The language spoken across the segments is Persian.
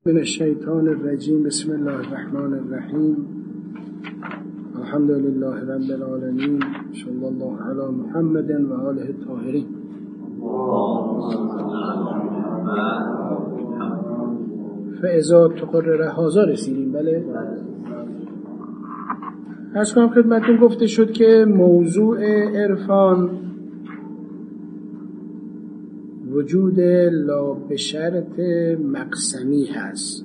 من الشیطان الرجیم. بسم الله الرحمن الرحیم. الحمد لله رب العالمین. صلی الله علی محمد و آله الطاهرین. فاذا تقرر هذا رسیدیم. بله، عرض کنم خدمتتون گفته شد که موضوع عرفان وجود لا به شرط مقسمی هست،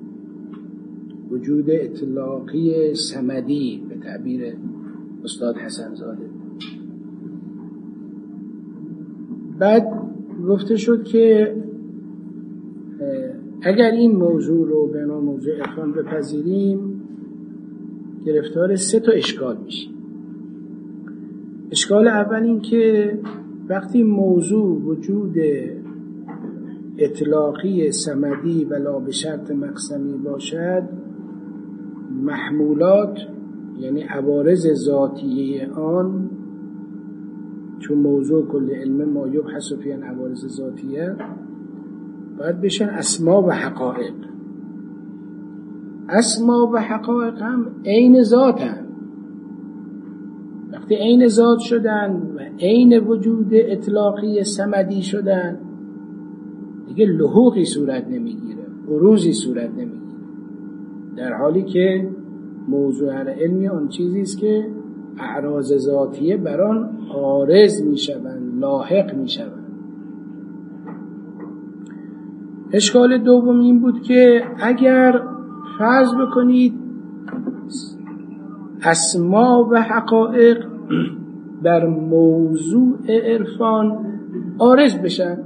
وجود اطلاقی صمدی به تعبیر استاد حسن زاده. بعد گفته شد که اگر این موضوع رو به نام موضوع عرفان بپذیریم گرفتار 3 اشکال میشیم. اشکال اول این که وقتی موضوع وجود اطلاقی صمدی و لا به شرط مقسمی باشد، محمولات یعنی عوارض ذاتیه آن، چون موضوع کل علم ما یبحث فی عن عوارض ذاتیه، باید بشن اسما و حقایق. اسما و حقایق هم عین ذات هم. وقتی عین ذات شدن و عین وجود اطلاقی صمدی شدن دیگه لحوقی صورت نمیگیره، عروضی صورت نمیگیره، در حالی که موضوع هر علمی آن چیزی است که اعراض ذاتیه بر آن عارض میشوند، لاحق میشوند. اشکال دوم این بود که اگر فرض بکنید اسما و حقایق بر موضوع عرفان عارض بشن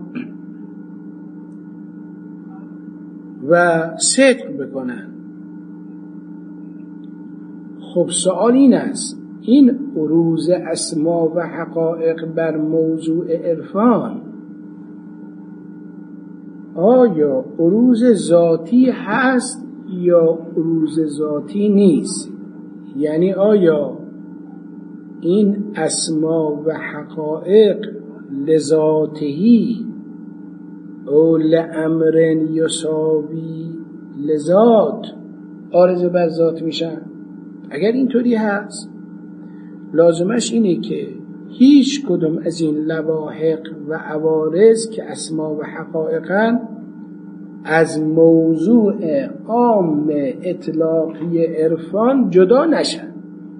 و صدق بکنن، خب سوال این است این عروض اسما و حقایق بر موضوع عرفان آیا عروض ذاتی هست یا عروض ذاتی نیست؟ یعنی آیا این اسما و حقایق لذاتهی او لامر یساوی لذات عارض بر ذات میشن؟ اگر اینطوری هست لازمش اینه که هیچ کدوم از این لواحق و عوارض که اسما و حقایقن از موضوع عام اطلاقی عرفان جدا نشن.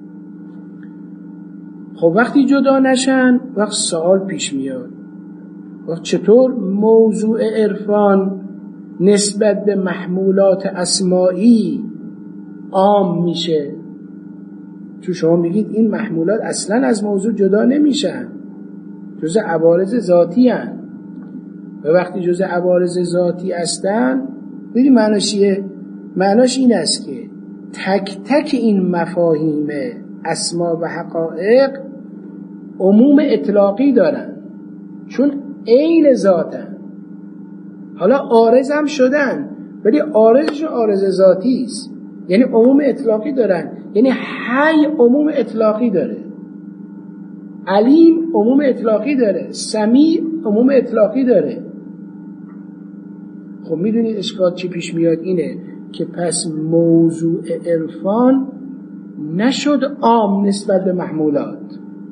خب وقتی جدا نشن وقت سوال پیش میاد وقت چطور موضوع عرفان نسبت به محمولات اسمائی عام میشه؟ چون شما میگید این محمولات اصلا از موضوع جدا نمیشن، جزء عوارض ذاتی هستند و وقتی جزء عوارض ذاتی هستن ببین معناش چیه؟ معناش این است که تک تک این مفاهیم اسما و حقایق عموم اطلاقی دارن چون عین ذاتن. حالا عارض هم شدن ولی عارضش عارض ذاتی است، یعنی عموم اطلاقی دارن، یعنی حی عموم اطلاقی داره، علیم عموم اطلاقی داره، سمیع عموم اطلاقی داره. خب میدونید اشکال چی پیش میاد؟ اینه که پس موضوع عرفان نشد عام نسبت به محمولات.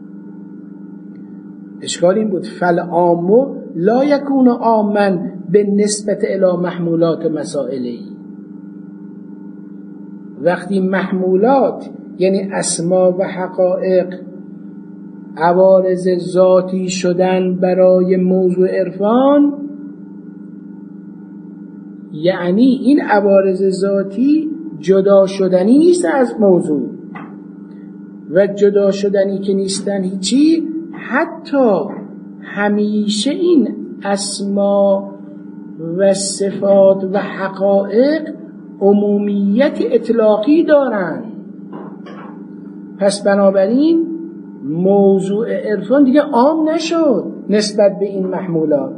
اشکال این بود فالعام لا یکون عاما به نسبت الی محمولات مسائلی. وقتی محمولات یعنی اسما و حقایق عوارض ذاتی شدن برای موضوع عرفان، یعنی این عوارض ذاتی جدا شدنی نیست از موضوع و جدا شدنی که نیستن هیچی، حتی همیشه این اسما و صفات و حقایق عمومیت اطلاقی دارن. پس بنابراین موضوع عرفان دیگه عام نشد نسبت به این محمولات.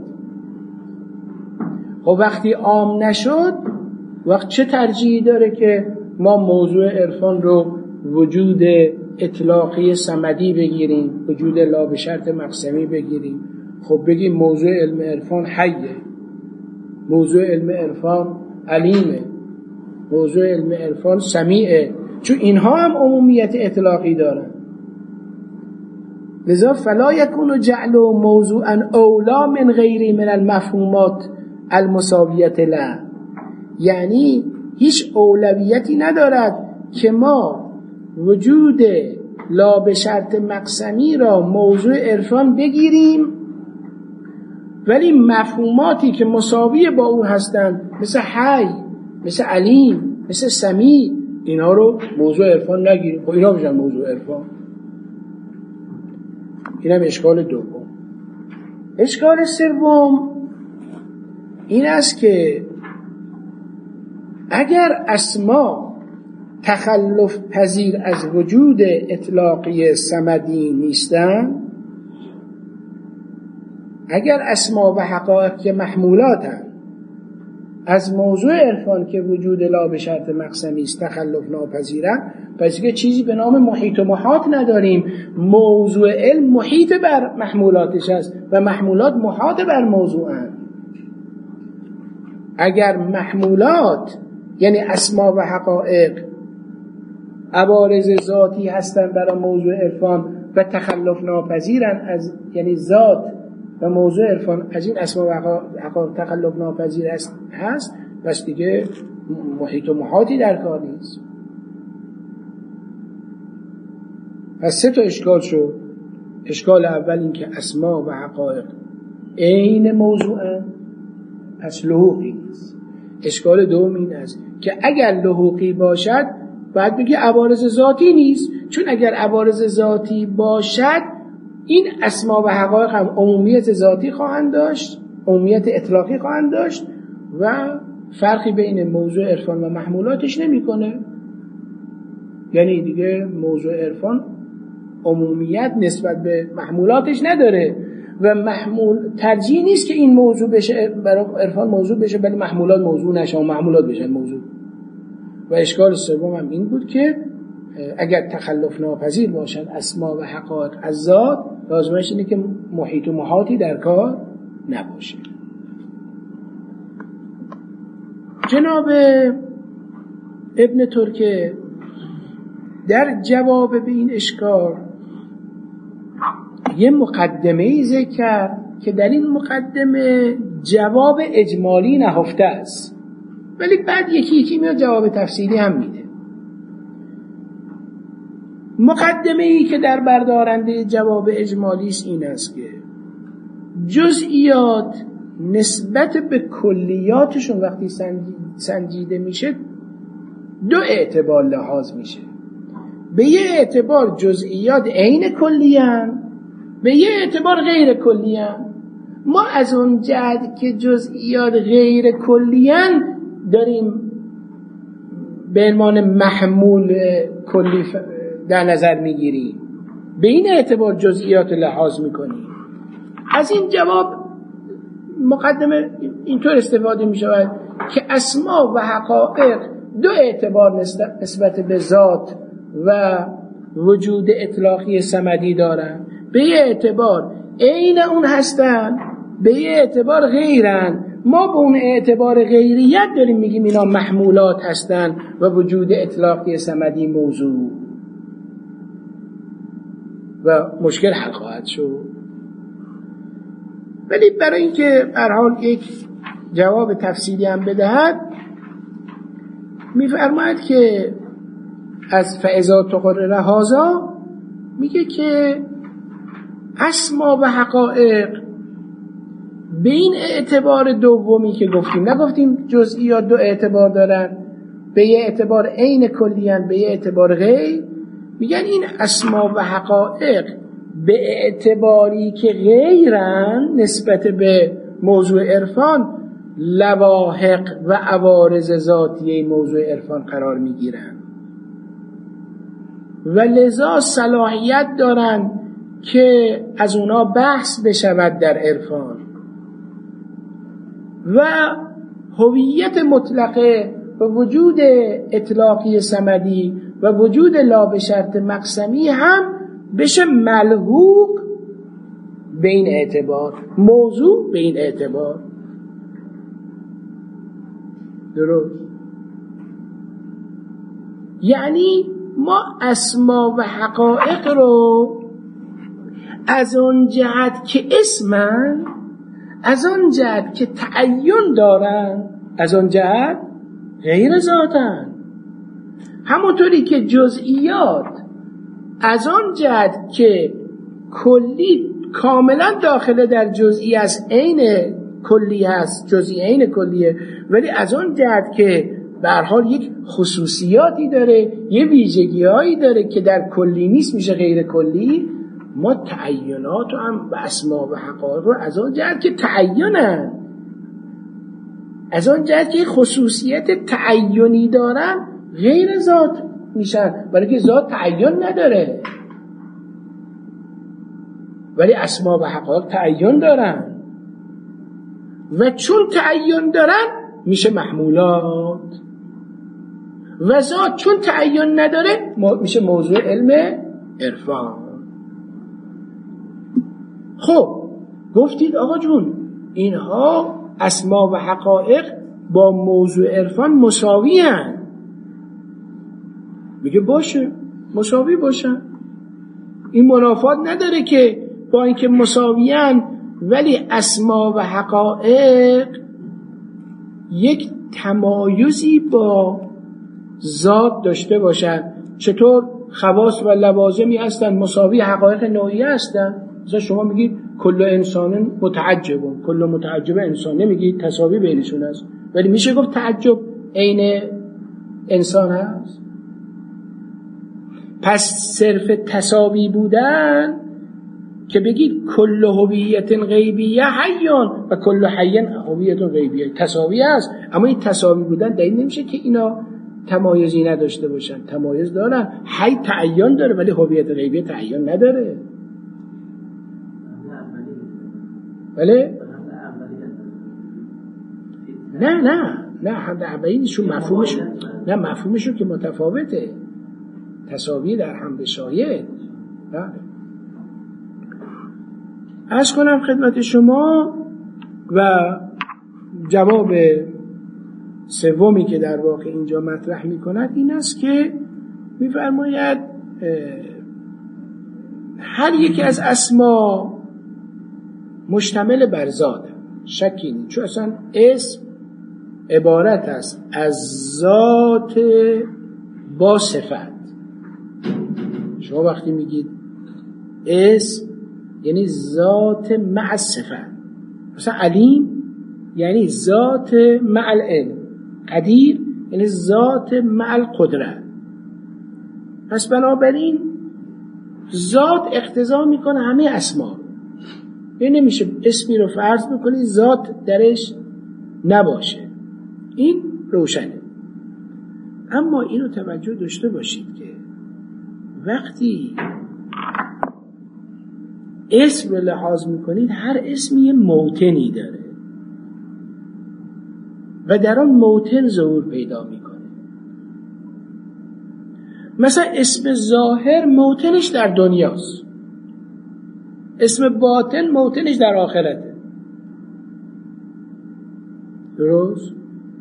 خب وقتی عام نشد وقت چه ترجیحی داره که ما موضوع عرفان رو وجود اطلاقی صمدی بگیریم، وجود لا به شرط مقسمی بگیریم؟ خب بگیم موضوع علم عرفان حیه، موضوع علم عرفان علیمه، موضوع علم عرفان سمیعه، چون اینها هم عمومیت اطلاقی دارن. لذا فلا یکون جعل موضوعا اولا من غیری من المفهومات المساویت له، یعنی هیچ اولویتی ندارد که ما وجود لا به شرط مقسمی را موضوع عرفان بگیریم ولی مفهوماتی که مساوی با او هستند مثل حی، مثل علیم، مثل سمیع، اینا رو موضوع عرفان نگیریم. خب اینا بشن موضوع عرفان. اینم اشکال دوم. اشکال سوم این است که اگر اسما تخلف پذیر از وجود اطلاقی صمدی نیستند، اگر اسما و حقایق که محمولاتند از موضوع عرفان که وجود لا به شرط مقسمی است تخلف ناپذیرند، پس دیگه چیزی به نام محیط و محاط نداریم. موضوع علم محیط بر محمولاتش است و محمولات محاط بر موضوعند. اگر محمولات یعنی اسما و حقایق عوارض ذاتی هستند برای موضوع عرفان و تخلف ناپذیرند، از یعنی ذات و موضوع عرفان از این اسما و حقایق تخلف ناپذیر هست، پس دیگه محیط و محاطی در کار نیست. پس سه تا اشکال شد. اشکال اول این که اسما و حقایق عین موضوعن، پس لحوقی نیست. اشکال دوم این است که اگر لحوقی باشد باید بگی عوارض ذاتی نیست، چون اگر عوارض ذاتی باشد این اسما و حقایق هم عمومیت ذاتی خواهند داشت، عمومیت اطلاقی خواهند داشت و فرقی بین موضوع عرفان و محمولاتش نمیکنه. یعنی دیگه موضوع عرفان عمومیت نسبت به محمولاتش نداره و محمول ترجیح نیست که این موضوع بشه برای عرفان موضوع بشه ولی محمولات موضوع نشه و محمولات بشن موضوع. و اشکال سوم هم این بود که اگر تخلف ناپذیر باشن اسما و حقایق از ذات، لازمش اینه که محیط و محاطی در کار نباشه. جناب ابن ترکه در جواب به این اشکال یه مقدمه‌ای ذکر کرد که در این مقدمه جواب اجمالی نهفته است، ولی بعد یکی یکی میاد جواب تفصیلی هم میده. مقدمه‌ای که در بردارنده جواب اجمالی است این است که جزئیات نسبت به کلیاتشون وقتی سنجیده میشه دو اعتبار لحاظ میشه. به یه اعتبار جزئیات عین کلیان، به یه اعتبار غیر کلیان. ما از اون جهت که جزئیات غیر کلیان داریم به عنوان محمول کلی در نظر میگیریم، به این اعتبار جزئیات لحاظ میکنیم. از این جواب مقدمه اینطور استفاده میشود که اسما و حقایق دو اعتبار نسبت به ذات و وجود اطلاقی صمدی دارن. به یه اعتبار عین اون هستن، به یه اعتبار غیرن. ما به اون اعتبار غیریت داریم میگیم اینا محمولات هستن و وجود اطلاقی صمدی موضوع و مشکل حل خواهد شد. ولی برای اینکه به هر حال یک جواب تفصیلی هم بدهد میفرماید که از فاذا تقرر هذا میگه که اسما و حقایق به این اعتبار دومی که گفتیم، نگفتیم جزئیات دو اعتبار دارن، به یه اعتبار عین کلیان، به یه اعتبار غیر، میگن این اسما و حقایق به اعتباری که غیرن نسبت به موضوع عرفان لواحق و عوارض ذاتی موضوع عرفان قرار میگیرن و لذا صلاحیت دارن که از اونا بحث بشود در عرفان و هویت مطلقه و وجود اطلاقی صمدی و وجود لا به شرط مقسمی هم بشه ملحوق به این اعتبار، موضوع به این اعتبار. درست. یعنی ما اسما و حقایق رو از آن جهت که اسمن، از آن جهت که تعین دارن، از آن جهت غیر ذاتن. همونطوری که جزئیات از آن جهت که کلی کاملا داخل در جزئی از عین کلی هست، جزئی عین کلیه، ولی از آن جهت که به هر حال یک خصوصیاتی داره، یه ویژگی‌هایی داره که در کلی نیست، میشه غیر کلی. ما تعینات رو هم به اسما و حقایق رو از آن جهت که تعینن، از آن جهت که خصوصیت تعینی دارن غیر ذات میشن، برای که ذات تعین نداره، ولی اسما و حقایق تعین دارن و چون تعین دارن میشه محمولات، و ذات چون تعین نداره میشه موضوع علم عرفان. خب گفتید آقا جون اینها اسما و حقایق با موضوع عرفان مساوی هن. میگه باشه مساوی باشن، این منافات نداره که با اینکه مساوی هن ولی اسما و حقایق یک تمایزی با ذات داشته باشن. چطور؟ خواص و لوازمی هستن مساوی حقایق نوعی هستن. مثلا شما میگید کل انسان متعجب، کل متعجب انسان، نمیگید تساوی بینشون هست، ولی میشه گفت تعجب عین انسان هست. پس صرف تساوی بودن که بگید کل هویت غیبیه حیان و کل حیان هویت غیبیه، تساوی هست، اما این تساوی بودن دلیل نمیشه که اینا تمایزی نداشته باشن. تمایز دارن، حی تعین داره ولی هویت غیبیه تعین نداره. بله؟ نه حمد اولیشون مفهومشون که متفاوته، تساوی در حمد شاید. عرض کنم خدمت شما و جواب سومی که در واقع اینجا مطرح می‌کند این است که می‌فرماید هر یکی از اسما مشتمل بر ذات، شکی نیست، چون اصلا اسم عبارت است از ذات با صفت. شما وقتی میگید اسم یعنی ذات مع صفت، مثلا علیم یعنی ذات مع العلم، قدیر یعنی ذات مع القدرت. پس بنابراین ذات اقتضا میکنه همه اسما. این نمیشه اسمی رو فرض بکنی ذات درش نباشه، این روشنه. اما اینو توجه داشته باشید که وقتی اسم رو لحاظ میکنید هر اسمی یه موطنی داره و در آن موطن ظهور پیدا میکنه. مثلا اسم ظاهر موطنش در دنیاست، اسم باطن موطنش در آخرته. درست؟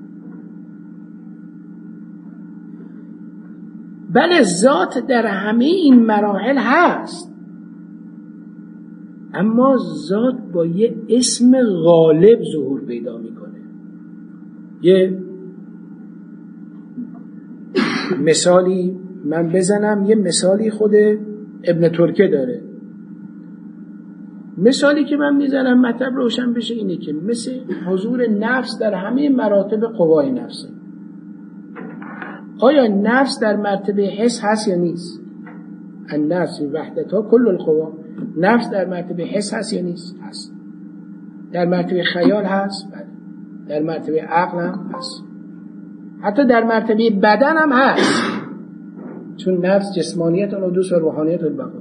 بله ذات در همه این مراحل هست، اما ذات با یه اسم غالب ظهور پیدا میکنه. یه مثالی من بزنم، یه مثالی خود ابن ترکه داره. مثالی که من میزنم مطلب روشن بشه اینه که مثل حضور نفس در همه مراتب قوای نفسه. آیا نفس در مرتبه حس هست یا نیست؟ النفس وحدتها کل القوا. نفس در مرتبه حس هست یا نیست؟ هست. در مرتبه خیال هست؟ بله. در مرتبه عقل هم هست. حتی در مرتبه بدن هم هست، چون نفس جسمانیت القدوس و روحانیت البقا.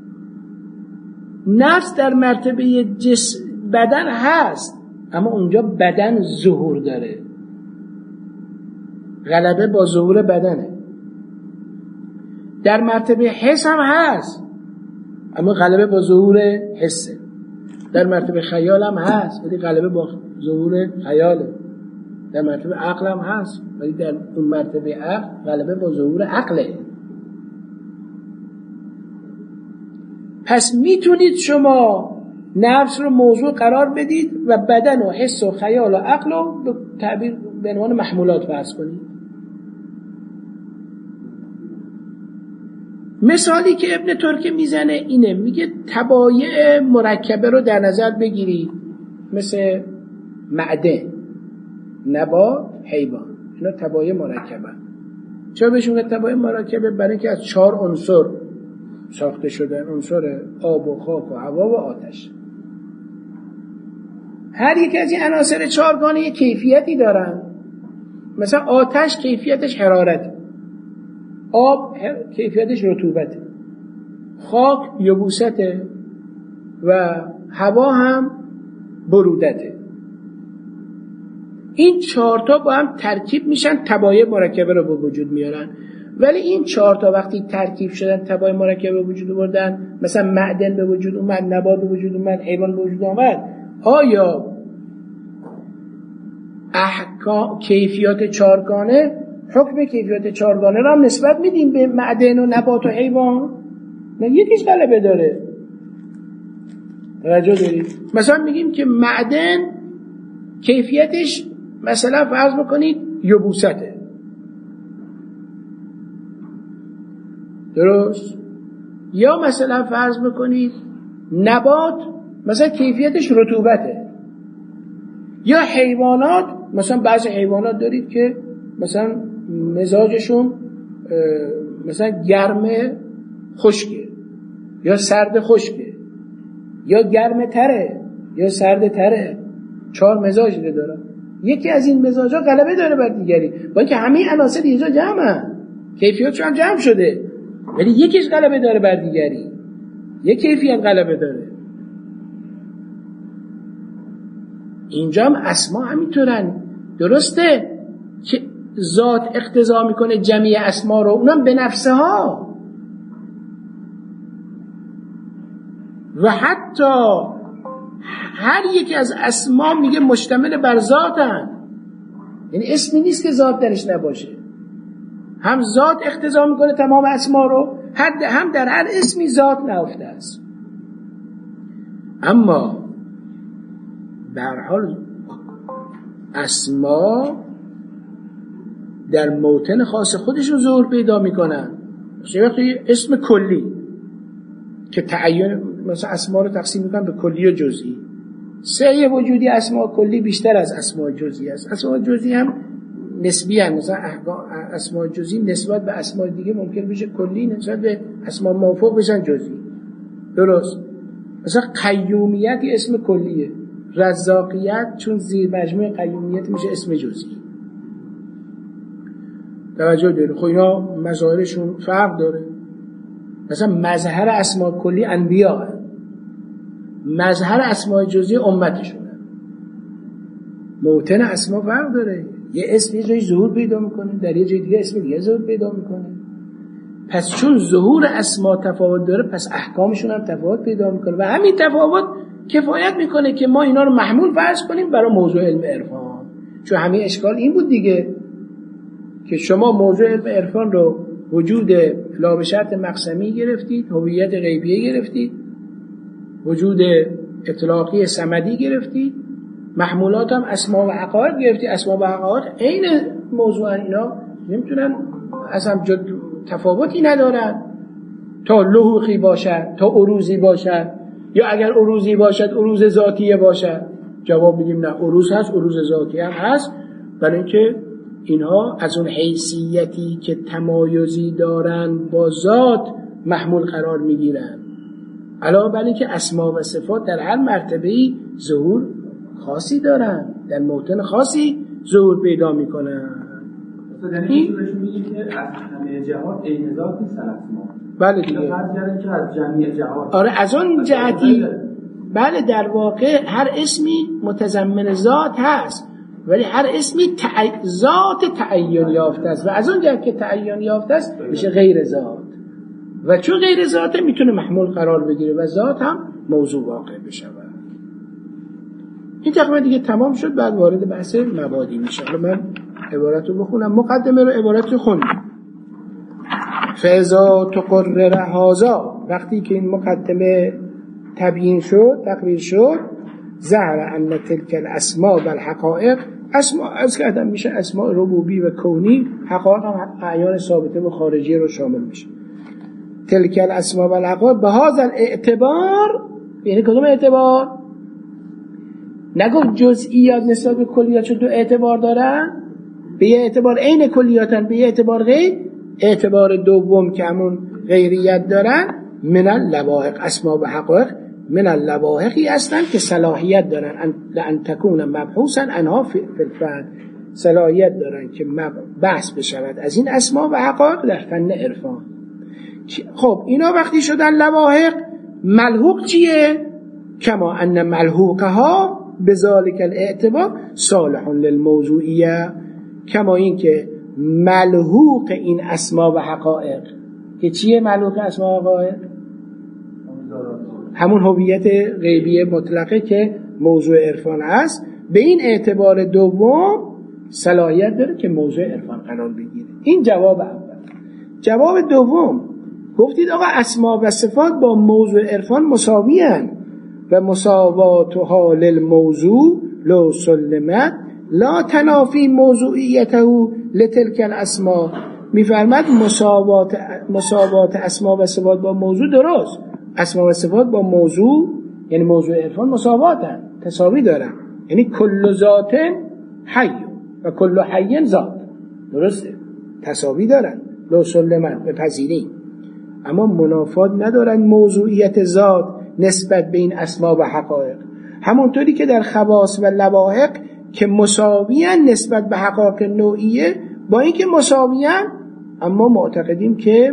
نفس در مرتبه بدن هست، اما اونجا بدن ظهور داره، غلبه با ظهور بدنه. در مرتبه حس هم هست، اما غلبه با ظهور حسه. در مرتبه خیال هم هست، ولی غلبه با ظهور خیاله. در مرتبه عقل هم هست، ولی در اون مرتبه عقل غلبه با ظهور عقله. پس میتونید شما نفس رو موضوع قرار بدید و بدن و حس و خیال و عقل رو به تعبیر به عنوان محمولات فرض کنید. مثالی که ابن ترکی میزنه اینه، میگه طبایع مرکبه رو در نظر بگیرید، مثل معدن، نبات، حیوان، اینا طبایع مرکبه. چرا بهشون میگن طبایع مرکبه؟ برای اینکه از 4 عنصر ساخته شده، عنصر آب و خاک و هوا و آتش. هر یک از این عناصر 4گانه یک کیفیتی دارن. مثلا آتش کیفیتش حرارت، آب کیفیتش رطوبت، خاک یبوسته و هوا هم برودته. این 4 تا با هم ترکیب میشن، طبایع مرکبه رو به وجود میارن. ولی این 4 تا وقتی ترکیب شدن، طبایع مرکبه به وجود آوردن، مثلا معدن به وجود اومد، نبات به وجود اومد، حیوان به وجود اومد، آیا احکام کیفیات 4گانه، حکم کیفیات 4گانه رو هم نسبت میدیم به معدن و نبات و حیوان؟ نه، یکیش غلبه داره. توجه دارید؟ مثلا میگیم که معدن کیفیتش مثلا فرض بکنید یبوسته، درست؟ یا مثلا فرض بکنید نبات مثلا کیفیتش رطوبته، یا حیوانات مثلا بعضی حیوانات دارید که مثلا مزاجشون مثلا گرم خشکه یا سرد خشکه، یا گرم تره یا سرد تره. 4 مزاج داره. یکی از این مزاجا غلبه داره بر دیگری، با اینکه همه عناصر یه جا جمعن، کیفیتش هم جمع شده، ولی یکیش غلبه داره بر دیگری، یک کیفیت غلبه داره. اینجا هم اسما همینطورن. درسته که ذات اقتضا میکنه جمعی اسما رو، اونم به نفسها، و حتی هر یکی از اسما میگه مشتمل بر ذاتن، یعنی اسمی نیست که ذات درش نباشه. هم ذات اقتضا میکنه تمام اسما رو، هم در هر اسمی ذات نهفته است. اما به هر حال اسما در موطن خاص خودشون ظهور پیدا میکنن. وقتی اسم کلی که تعین، مثلا اسما رو تقسیم میکنن به کلی و جزئی. سعی وجودی اسما کلی بیشتر از اسما جزئی است. اسما جزئی هم نسبی هم، مثلا اسما جزئی نسبت به اسما دیگه ممکن بشه کلی، نسبت به اسما موافق بشن جزئی. درست؟ مثلا قیومیت اسم کلیه، رزاقیت چون زیر مجموعه قیومیت میشه اسم جزئی. توجه دارید؟ خب اینا مظاهرشون فرق داره. مثلا مظهر اسما کلی انبیاء، مظهر اسماء جزئی امتشونه. موطن اسما فرق داره، یه اسم یه جایی ظهور پیدا میکنه، در یه جای دیگه اسم دیگه ظهور پیدا میکنه. پس چون ظهور اسما تفاوت داره، پس احکامشون هم تفاوت پیدا میکنه و همین تفاوت کفایت میکنه که ما اینا رو محمول فرض کنیم برای موضوع علم عرفان. چون همین اشکال این بود دیگه که شما موضوع علم عرفان رو وجود لا به شرط مقسمی گرفتید، هویت غیبیه گرفتید، وجود اطلاقی صمدی گرفتید، محمولات هم اسما و عقاید گرفتید. اسما و عقاید عین موضوع اینا نمیتونن اصلا تفاوتی ندارن، تا لحوقی باشد تا عروضی باشد، یا اگر عروضی باشد عروض ذاتیه باشد. جواب میدیم نه، عروض هست، عروض ذاتی هم هست، برای اینکه اینها از اون حیثیتی که تمایزی دارن با ذات محمول قرار میگیرن، علاوه بر اینکه اسما و صفات در هر مرتبه‌ای ظهور خاصی دارن، در موطن خاصی ظهور پیدا میکنن. این میگه که از همه جهات عین ذات نیست اسما. بله دیگه، که از جمعی جهات. آره از اون جهتی بله، در واقع هر اسمی متضمن ذات هست، ولی هر اسمی ذات تعین یافته است و از اون جهت که تعین یافته است میشه غیر ذات، و چون غیر ذاته میتونه محمول قرار بگیره و ذات هم موضوع واقع بشه. این تقریبا دیگه تمام شد. بعد وارد بحث مبادی میشه. حالا من عبارت رو بخونم. مقدمه رو عبارت رو خوندم. فاذا تقرر هذا، وقتی که این مقدمه تبیین شد، تقریر شد، ظهر ان تلك الاسماء و الحقائق، اسماء از کردم میشه اسماء ربوبی و کونی، حقائق هم اعیان ثابته و خارجی رو شامل میشه. تلك الاسماء و الحقائق به هذا الاعتبار، یعنی کدوم اعتبار؟ نگفت جزئیات نسبت به کلیات، چون دو اعتبار دارن، به یه اعتبار عین کلیاتن، به یه اعتبار غیر. اعتبار دوم که همون غیریت دارن، من اللواحق، اسماء و حقائق من اللواحقی هستن که صلاحیت دارن ان تکون مبحوثا انها فی الفن، صلاحیت دارن که بحث بشود از این اسماء و حقائق در فن عرفان. خب اینا وقتی شدن لواحق، ملحوق چیه؟ کما ان ملحوقها بذالک الاعتبار صالح للموضوعیه، کما این که ملحوق این اسماء و حقائق که چیه؟ ملحوق اسماء و حقائق همون هویت غیبی مطلقه که موضوع عرفان است، به این اعتبار دوم صلاحیت داره که موضوع عرفان قرار بگیره. این جواب اول. جواب دوم، گفتید آقا اسماء و صفات با موضوع عرفان مساوی هستند و مساواتها للموضوع لو سلمت لا تنافی موضوعیته لتلک الاسماء. میفرماد مساوات اسماء و صفات با موضوع درست، اسماء و صفات با موضوع یعنی موضوع عرفان مساواتن، تساوی دارن، یعنی کل ذات حی و کل حی ذات، درسته، تساوی دارن، لو سلمت بپذیریم، اما منافات ندارن موضوعیت ذات نسبت به این اسماء و حقایق، همونطوری که در خواص و لواحق که مساویان نسبت به حقایق نوعیه، با اینکه مساویان اما معتقدیم که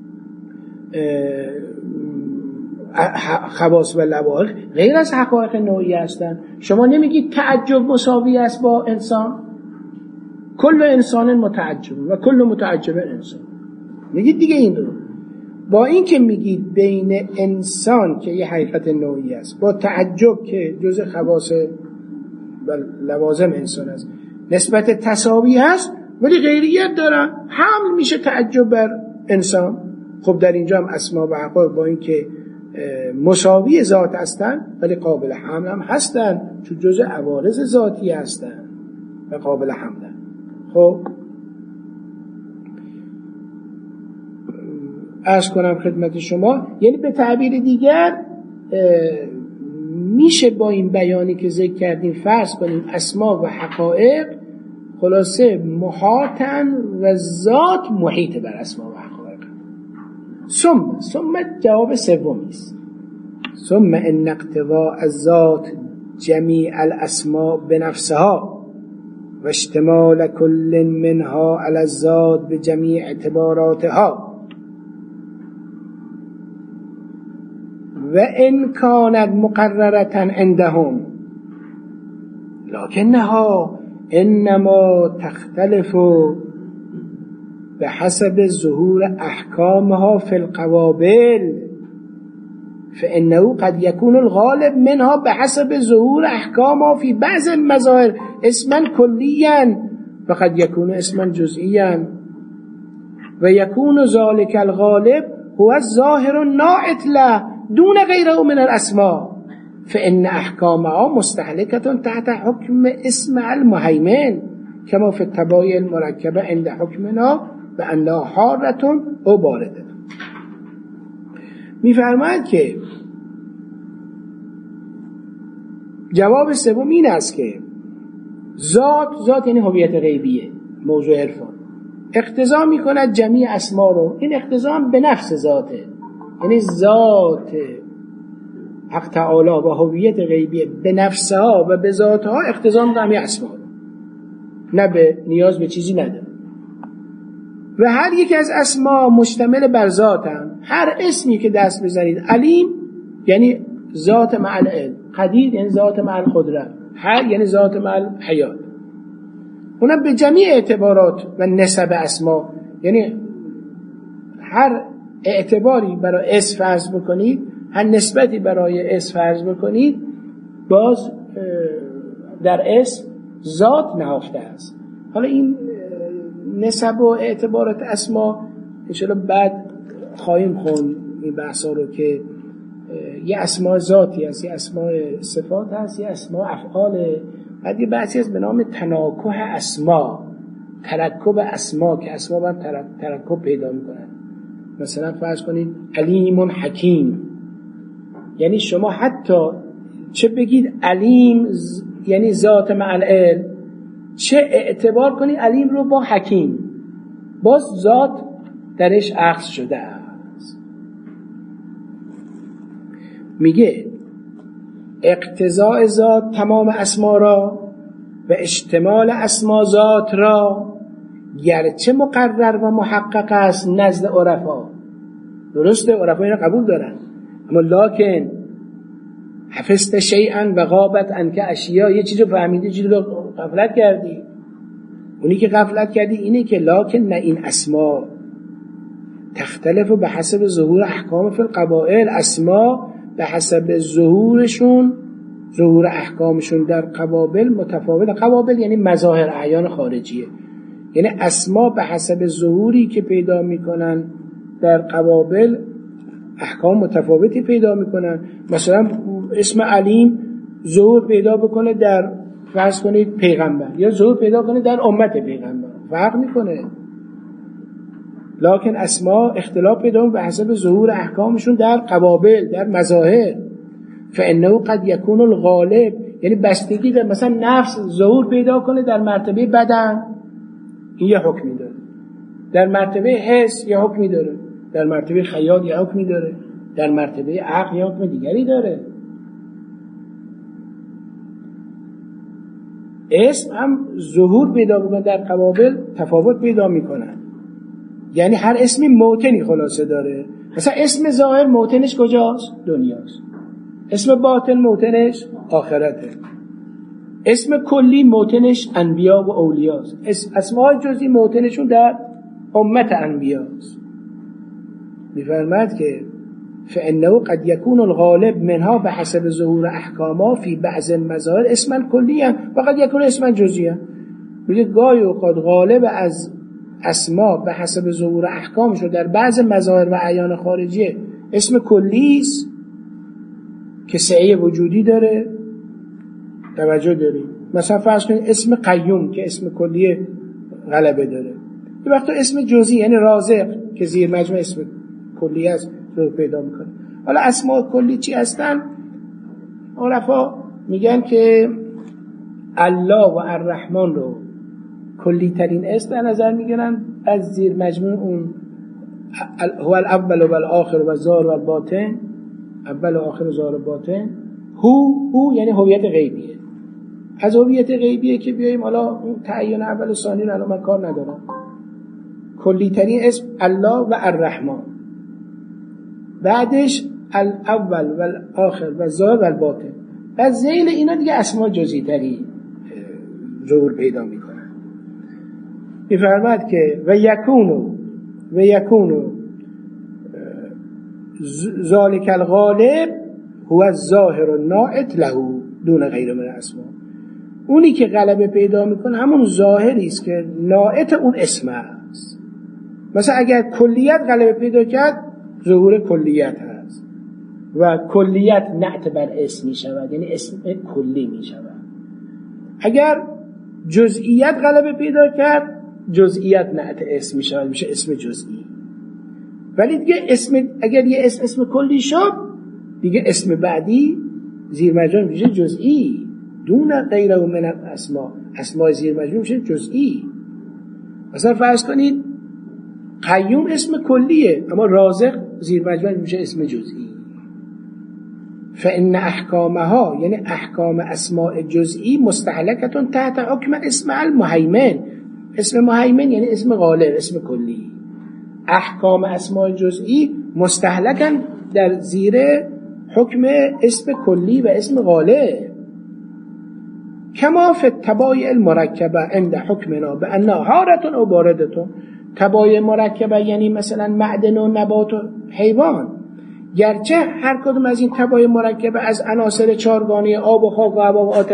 خواص و لواحق غیر از حقایق نوعیه هستند. شما نمیگید تعجب مساوی است با انسان، کل انسان متعجب و کل متعجب انسان، میگید دیگه این رو. با این که میگید بین انسان که یه حقیقت نوعی است با تعجب که جزء خواص و لوازم انسان است نسبت تساوی هست، ولی غیریت دارن، حمل میشه تعجب بر انسان. خب در اینجا هم اسماء و حقایق با این که مساوی ذات هستن ولی قابل حمل هم هستن، چون جزء عوارض ذاتی هستن و قابل حملن. خب عرض کنم خدمت شما، یعنی به تعبیر دیگر میشه با این بیانی که ذکر کردیم فرض کنیم اسماء و حقایق خلاصه محاطن و ذات محیط بر اسماء و حقایق. ثم جواب سومی است. ثم ان اقتضاء الذات جمیع الاسماء بنفسها و اشتمال کل منها علی الذات بجمیع اعتباراتها و ان كانت مقررة عندهم لكنها انما تختلف بحسب ظهور احکامها في القوابل فانه قد يكون الغالب منها بحسب ظهور احکامها في بعض المظاهر اسما كليا وقد يكون اسما جزئيا ويكون ذلك الغالب هو الظاهر الناعت له دون غيره من الاسماء فإن أحكامها مستهلكة تحت حكم اسم المهيمن كما في التباين المركبة عند حكمنا بأنها حارة أو باردة. می‌فرماید که جواب سوم این است که ذات یعنی هویت غیبیه، موضوع عرفان، اقتضا می‌کند جمیع اسما رو، این اقتضا به نفس ذاته، یعنی ذات حق تعالی و هویت غیبیه به نفسها و به ذاتها اقتضا می‌کنه همه اسما، نه به نیاز به چیزی نداره. و هر یک از اسما مشتمل بر ذاتن. هر اسمی که دست بزنید، علیم یعنی ذات مع العلم، قدیر یعنی ذات مع القدرت، حی یعنی ذات مع الحیات، اونم به جمیع اعتبارات و نسب اسما، یعنی هر اعتباری برای اسم فرض بکنید، هر نسبتی برای اسم فرض بکنید، باز در اسم ذات نهفته است. حالا این نسب و اعتبارات اسما انشاءالله بعد خواهیم خوند این بحثا رو که یه اسماء ذاتی هست، یه اسماء صفات هست، یه اسماء افعال. بعد یه بحثی هست به نام تناکح اسما، ترکب اسما که اسما باید ترکب پیدا میکنن. مثلا فرض کنید علیم حکیم، یعنی شما حتی چه بگید علیم یعنی ذات مع العلم، چه اعتبار کنید علیم رو با حکیم، باز ذات درش اخذ شده است. میگه اقتضاء ذات تمام اسما را و اشتمال اسما ذات را گرچه مقرر و محقق است نزد عرفا، درسته عرفا اینو قبول دارن، اما لکن حفظت شیئا و غابت عنک اشیا، یه چیزو فهمیدی چیزو غفلت کردی. اونی که غفلت کردی اینه که لکن نه این اسما تختلف به حسب ظهور احکام فی القبائل، اسما به حسب ظهور احکامشون در قبابل متفاوت. قبابل یعنی مظاهر اعیان خارجیه، یعنی اسما به حسب ظهوری که پیدا میکنن در قبابل احکام متفاوتی پیدا میکنن. مثلا اسم علیم ظهور پیدا بکنه در فرض کنید پیغمبر، یا ظهور پیدا کنه در امت پیغمبر، فرق میکنه. لکن اسما اختلاف پیدا به حسب ظهور احکامشون در قبابل، در مظاهر. فانه قد یکون الغالب، یعنی بستگی در مثلا نفس ظهور پیدا کنه در مرتبه بدن، این یه حکمی داره. در مرتبه حس یه حکمی داره. در مرتبه خیال یه حکمی داره. در مرتبه عقل یه حکم دیگری داره. اسم هم ظهور پیدا بکنه در قبابل تفاوت پیدا میکنن. یعنی هر اسمی موطنی خلاصه داره. مثلا اسم ظاهر موطنش کجاست؟ دنیاست. اسم باطن موطنش آخرته. اسم کلی موطنش انبیا و اولیاست. اسماء جزئی موطنشون در امت انبیاست. می‌فرماید که فإنه قد يكون الغالب منها بحسب ظهور احکاما فی بعض المظاهر اسما کلیا و قد يكون اسما جزئیا. میگه گاهی اوقات غالب از اسما به حسب ظهور احکامش رو در بعض مظاهر و اعیان خارجی اسم کلی است که سعی وجودی داره. توجه دارید؟ مثلا فرض کنید اسم قیوم که اسم کلی غلبه داره. یه وقتا اسم جزئی یعنی رازق که زیر مجموع اسم کلی است رو پیدا میکنه. حالا اسماء کلی چی هستن؟ عرفا میگن که الله و الرحمن رو کلی ترین اسم در نظر میگیرن، از زیر مجموع اون هو الاول و الاخر و الظاهر و الباطن، اول و آخر و ظاهر و باطن. هو یعنی هویت غیبیه. از هویت غیبیه که بیاییم حالا اون تعیین اول و ثانی رو الان من کار ندارم. کلی ترین اسم الله و الرحمن، بعدش الاول و الاخر و الظاهر و الباطن. بعد ذیل اینا دیگه اسماء جزئی تری ظهور پیدا میکنن. میفرماد که و یکونو ذالک الغالب هو الظاهر الناعت له دون غیر من الاسماء. اونی که غلبه پیدا میکنه همون ظاهری است که ناعت اون اسم است. مثلا اگر کلیت غلبه پیدا کرد ظهور کلیت هست و کلیت نعت بر اسم می شود، یعنی اسم کلی می شود. اگر جزئیت غلبه پیدا کرد جزئیت نعت اسم می شود، میشه اسم جزئی. ولی دیگه اگر یه اسم کلی شد دیگه اسم بعدی زیر مجموع میشه جزئی دون غیره من الاسماء. اسماء زیر مجموع میشه جزئی. مثلا فرض کنید قیوم اسم کلیه اما رازق زیر مجموع میشه اسم جزئی. فإن احکامها یعنی احکام اسماء جزئی مستهلکتون تحت حکم اسم المهیمن. اسم مهیمن یعنی اسم غالب، اسم کلی. احکام اسماء جزئی مستهلکن در زیر حکم اسم کلی و اسم غالب. کما فی التبایع المرکبه عند حکمنا بأنها حارة او باردة. تبایع مرکبه یعنی مثلا معدن و نبات و حیوان. گرچه هر کدوم از این تبایع مرکبه از عناصر چارگانه آب و خاک و هوا و آتش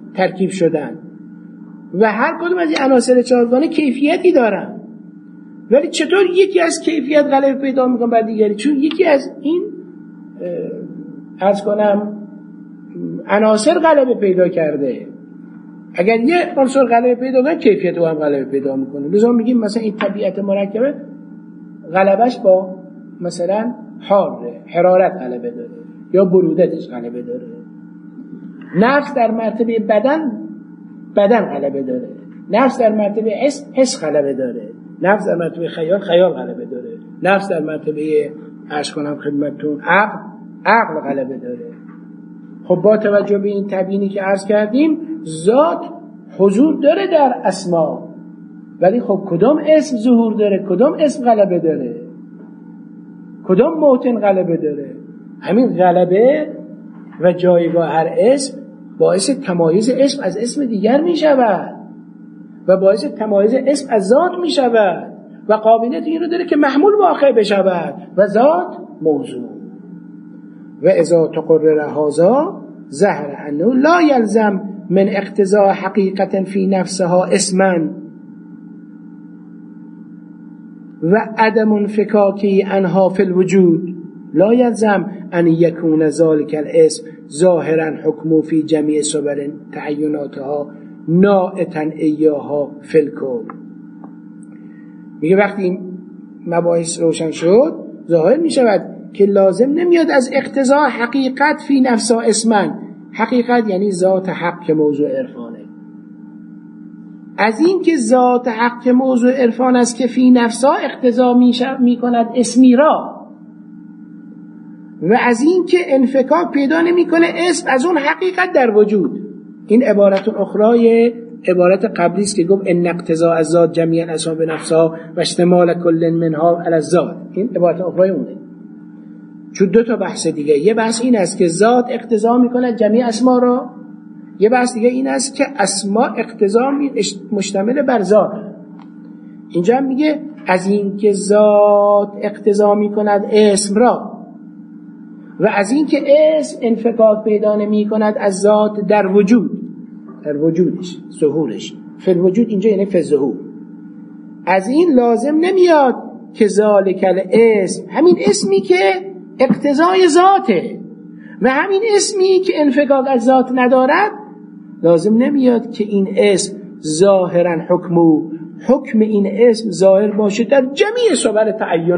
ترکیب شدن و هر کدوم از این عناصر چهارگانه کیفیتی دارن، ولی چطور یکی از کیفیت غلبه پیدا میکنه بر دیگری؟ چون یکی از این عرض کنم عناصر غلبه پیدا کرده. اگر یه عنصر غلبه پیدا کنه کیفیت او هم غلبه پیدا میکنه. لذا میگیم مثلا این طبیعت مرکبه غلبش با مثلا حرارت غلبه داره یا برودتش غلبه داره. نفس در مرتبه بدن غلبه داره، نفس در مرتبه حس غلبه داره، نفس در مرتبه خیال غلبه داره، نفس در مرتبه عرض کنم خدمتتون عقل غلبه داره. خب با توجه به این تبیینی که عرض کردیم ذات حضور داره در اسما، ولی خب کدام اسم ظهور داره، کدام اسم غلبه داره، کدام موطن غلبه داره؟ همین غلبه و جایگاه هر اسم باعث تمایز اسم از اسم دیگر می شود و باعث تمایز اسم از ذات می شود و قابلیت این رو داره که محمول واقع بشود و ذات موضوع. و اذا تقرر هذا ظهر انه لا يلزم من اقتضاء حقیقت فی نفسها اسما و عدم انفکاکی عنها فی الوجود لا يلزم ان يكون ذلك الاسم ظاهرا حكمه في جميع صور تعیناتها نائتا ایاها فی الکون. میگه وقتی این مباحث روشن شد ظاهر می شود که لازم نمیاد از اقتضاء حقیقت فی نفسها اسما، حقیقت یعنی ذات حق که موضوع عرفانه، از این که ذات حق که موضوع عرفان است که فی نفسها اقتضا می کند اسمی را، و از این که انفکاک پیدا نمی کنه اسم از اون حقیقت در وجود. این عبارت اخرای عبارت قبلی است که گفت ان اقتضاء الذات جمیع الاسما بنفسها و اشتمال کل منها علی الذات. این عبارت اخرای اونه. چون دو تا بحث دیگه، یه بحث این است که ذات اقتضا میکنه جمیع اسما را، یه بحث دیگه این است که اسما اقتضا مشتمل بر ذات. اینجا هم میگه از این که ذات اقتضا میکند اسم را و از این که اسم انفکاک پیدا نمی کند از ذات در وجودش ظهورش فی الوجود، اینجا یعنی فی الظهور. از این لازم نمیاد که ذالک الاسم، همین اسمی که اقتضای ذاته و همین اسمی که انفکاک از ذات ندارد، لازم نمیاد که این اسم ظاهرا حکم این اسم ظاهر باشه در جمیع صور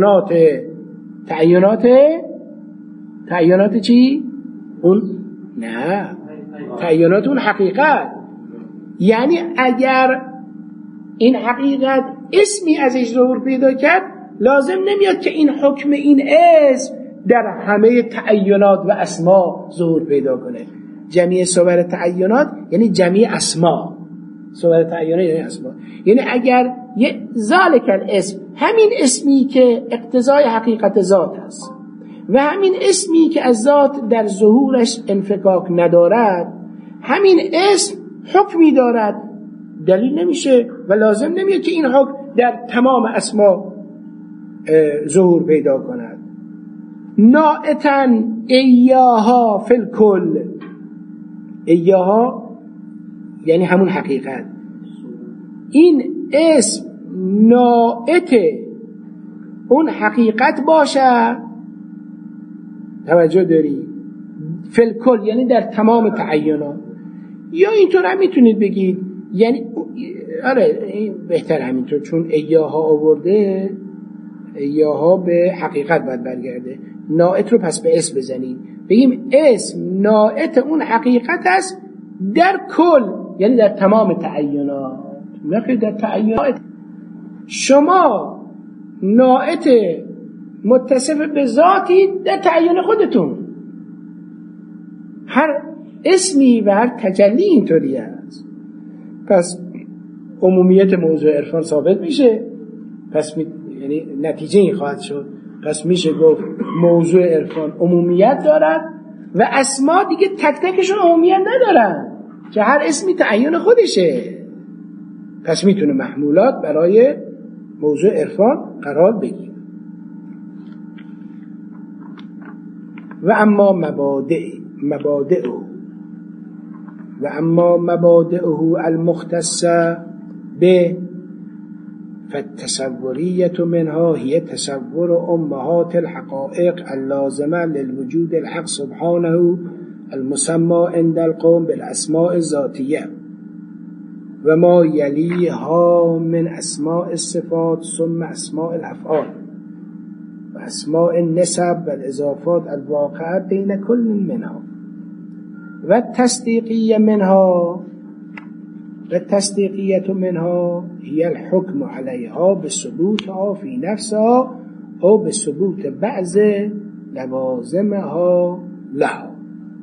تعینات چی؟ اون نه، تعینات اون حقیقت. یعنی اگر این حقیقت اسمی ازش ظهور پیدا کرد، لازم نمیاد که این حکم این اسم در همه تعینات و اسما ظهور پیدا کنه. جمیع صور تعینات یعنی جمیع اسما، صور تعینات یعنی اسما. یعنی اگر یه ذالک الاسم، همین اسمی که اقتضای حقیقت ذات هست و همین اسمی که از ذات در ظهورش انفکاک ندارد، همین اسم حکمی دارد، دلیل نمیشه و لازم نمیاد که این حکم در تمام اسما ظهور پیدا کند. نائتا ایاها فی الکل، ایاها یعنی همون حقیقت. این اسم نائت اون حقیقت باشه، توجه داری؟ فی الکل یعنی در تمام تعینات. یا اینطور هم میتونید بگید، یعنی آره این بهتر همینطور، چون ایاها آورده، ایاها به حقیقت باید برگرده. نائت رو پس به اسم بزنید، بگیم اسم نائت اون حقیقت است در کل، یعنی در تمام تعینات. نخیر در تعینات شما نائت متصف به ذاتی در تعین خودتون، هر اسمی و هر تجلی اینطوری است. پس عمومیت موضوع عرفان ثابت میشه، پس یعنی نتیجه این خواهد شد، پس میشه گفت موضوع عرفان عمومیت دارد و اسما دیگه تک تکشون عمومیت ندارن که هر اسمی تعین خودشه. پس میتونه محمولات برای موضوع عرفان قرار بگیره. و اما مبادئ و اما مبادئه المختصه به فالتصوریت منها هي تصور امهات الحقائق اللازمه للوجود الحق سبحانه المسمى عند القوم بالاسماء الذاتیه و ما یلیها من اسماء الصفات ثم اسماء الافعال و اسماء النسب و الاضافات الواقعه بین كل منها و التصدیقیه منها هي الحكم عليها بثبوتها في نفسها او بثبوت بعض لوازمها لها.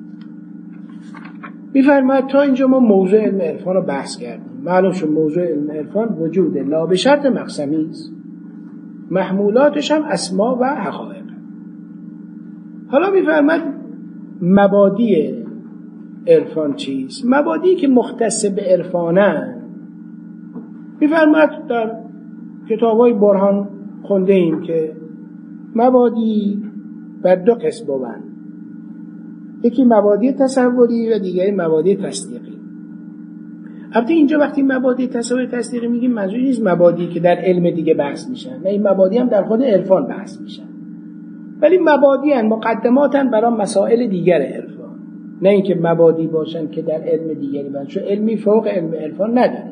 می‌فرماید تا اینجا ما موضوع علم عرفان رو بحث کردیم. معلوم شد موضوع علم عرفان وجود لا به شرط مقسمی است، محمولاتش هم اسما و حقایق. حالا می‌فرماید مبادی عرفان چیست؟ مبادی که مختص به عرفانن. می‌فرماید در کتاب‌های برهان خونده ایم که مبادی بر دو قسم بودند، یکی مبادی تصوری و دیگری مبادی تصدیقی. البته اینجا وقتی مبادی تصوری تصدیقی میگیم منظور نیست مبادی که در علم دیگه بحث میشن، نه، این مبادی هم در خود عرفان بحث میشن، ولی مبادی هن مقدماتن برای مسائل دیگر عرفان، نه اینکه مبادی باشن که در علم دیگری بحث، چون علمی فوق علم عرفان نداره.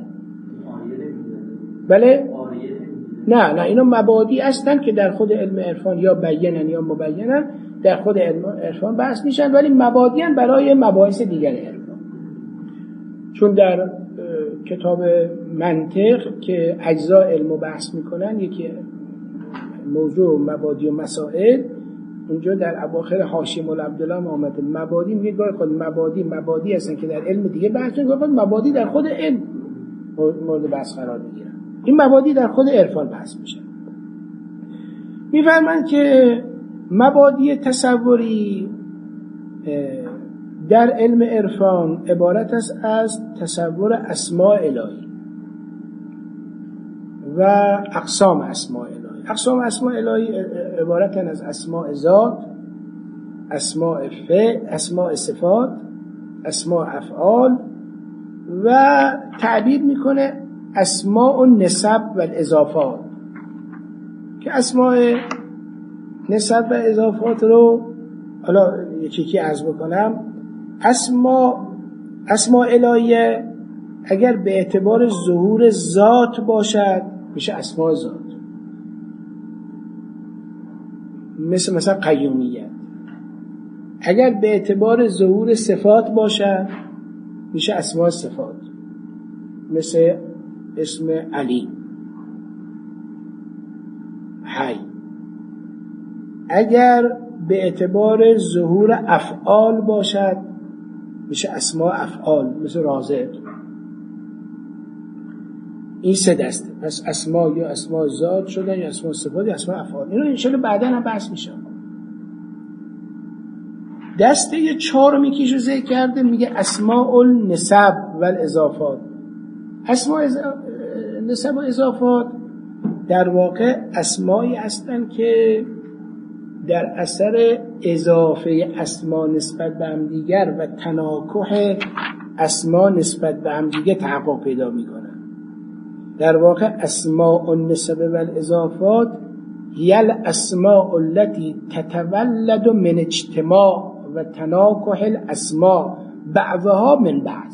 بله؟ نه اینا مبادی هستن که در خود علم عرفان یا بیانن یا مبینن، در خود علم عرفان بحث میشن، ولی مبادی هن برای مباحث دیگر عرفان. چون در کتاب منطق که اجزا علم بحث میکنن، یکی موضوع مبادی و مسائل، اونجا در اواخر حاشیه مولا عبدالله آمده مبادی، میگه گاهی خود مبادی هستن که در علم دیگه بحث میکنن، گاهی مبادی در خود علم مورد بحث قرار میگیرن. این مبادی در خود عرفان بحث میشه. میفرمایند که مبادی تصوری در علم عرفان عبارت است از تصور اسماء الهی و اقسام اسماء الهی. اقسام اسماء الهی عبارت از اسماء ذات، اسماء فعل، اسماء صفات، اسماء افعال و تعبیر میکنه اسماء النسب و الاضافات، که اسماء نسب و اضافات رو حالا یکی عرض بکنم. اسماء الهیه اگر به اعتبار ظهور ذات باشد میشه اسماء ذات، مثلا قیومیت. اگر به اعتبار ظهور صفات باشد میشه اسماء صفات، مثل اسم علی، حی. اگر به اعتبار ظهور افعال باشد میشه اسماء افعال، مثل رازق. این سه دسته، پس اسماء یا اسماء ذات شدن یا اسماء صفات یا اسماء افعال. اینو انشاءالله بعدا هم بحث میشه. دسته 4 که رو ذکر کرده میگه اسماء النسب و الاضافات. اسماء نسب و اضافات در واقع اسمایی هستن که در اثر اضافه اسما نسبت به هم دیگر و تناکح اسما نسبت به هم دیگر تحقق پیدا میکنن. در واقع اسماء النسب و الاضافات هی الاسماء التي تتولد من اجتماع و تناکح الاسماء بعضها من بعض.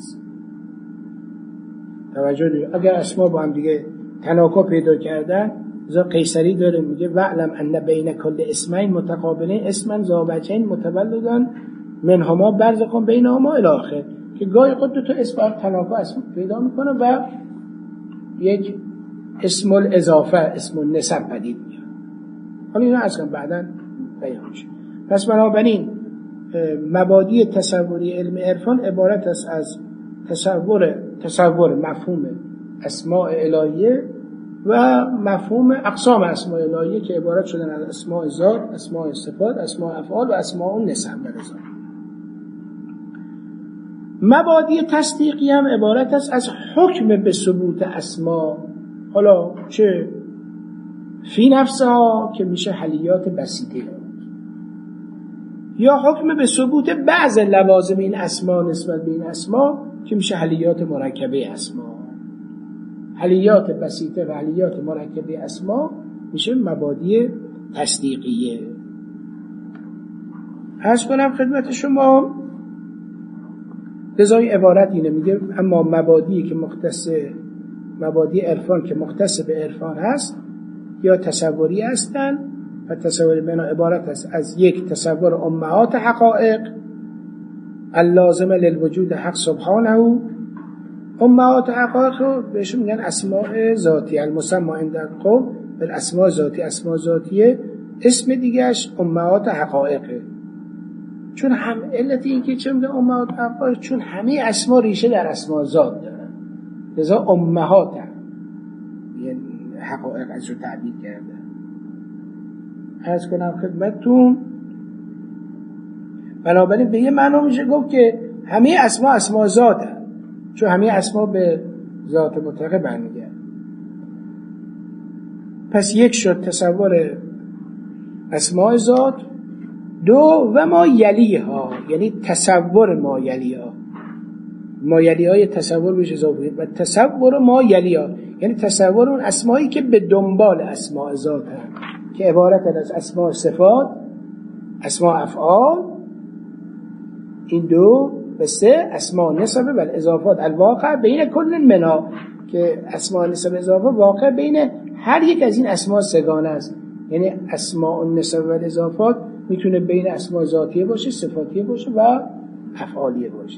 توجه دارید؟ اگر اسما با هم دیگه تناکح پیدا کردن، زا قیصری داره میگه وعلم ان بین کل اسمین متقابلین اسما ذابچین متولدن منهما برزخون بینهما الی آخر، که گاهی خود 2 تا اسم تناکح اسم پیدا میکنه و یک اسم الاضافه، اسم النسب پدید میاد. حالا اینا اصلا بعدا بیان میشه. پس بنابراین مبادی تصوری علم عرفان عبارت است از تصور مفهوم اسماء الهیه و مفهوم اقسام اسماء الهیه که عبارت شدن از اسماء ذات، اسماء صفات، اسماء افعال و اسماء النسب و الاضافات. مبادی تصدیقی هم عبارت است از حکم به ثبوت اسما، حالا چه فی نفسها که میشه حلیات بسیطه، یا حکم به ثبوت بعض لوازم این اسما نسبت به این اسما که میشه حلیات مرکبه اسما. حلیات بسیطه و حلیات مرکبه اسما میشه مبادی تصدیقیه. عرض کنم خدمت شما لذای عبارت اینه، میگه اما مبادی که مبادی عرفان که مختص به عرفان هست یا تصوری هستن و تصوری بنا عبارت هست از یک تصور امهات حقائق اللازمه للوجود حق سبحانه. امهات حقائق رو بهشون میگن اسماء ذاتی، المسمى عند القوم بالاسماء ذاتی. اسماء ذاتیه اسم دیگهش امهات حقائقه. چون هم علت این که چه میگن امهات حقائق، چون همه اسما ریشه در اسماء ذات دارن، لذا امهات یعنی حقائق از رو تعبیر کرده. عرض کنم خدمتتون بنابراین به یه معنا میشه گفت که همه اسما ذاته، چون همه اسما به ذات مطلقه برمیگرده. پس یک شد تصور اسماء ذات، دو و ما یلیها یعنی تصور ما یلیها. ما یلیهای تصور بهش اضافه و تصور ما یلیها یعنی تصور اون اسمایی که به دنبال اسماء ذات هست که عبارت از اسماء صفات، اسماء افعال، این دو و سه اسماء نسبه و اضافات الواقع بین کل منها که اسماء نسبه اضافه واقع بین هر یک از این اسماء سگانه است. یعنی اسماء نسبه و اضافات میتونه بین اسماء ذاتیه باشه، صفاتیه باشه و افعالیه باشه.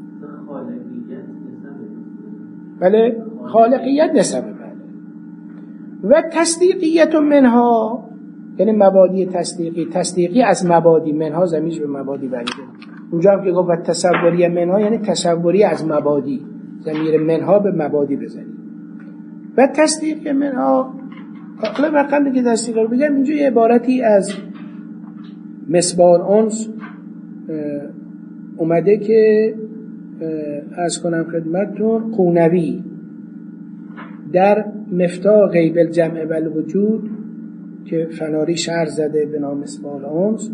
بله خالقیت نسبه بله. و تصدیقیت منها یعنی مبادی تصدیقی از مبادی منها زمیش به مبادی برمیگرده. اونجا هم که گفت و تصوری منها یعنی تصوری از مبادی، ضمیر منها به مبادی بزنید. و تصدیق منها حالا رقم که تصدیق رو بگم اینجا یه عبارتی از مصباح الانس اومده که از کنم خدمتتون قونوی در مفتاح غیب الجمع و الوجود که فناری شرح زده به نام مصباح الانس،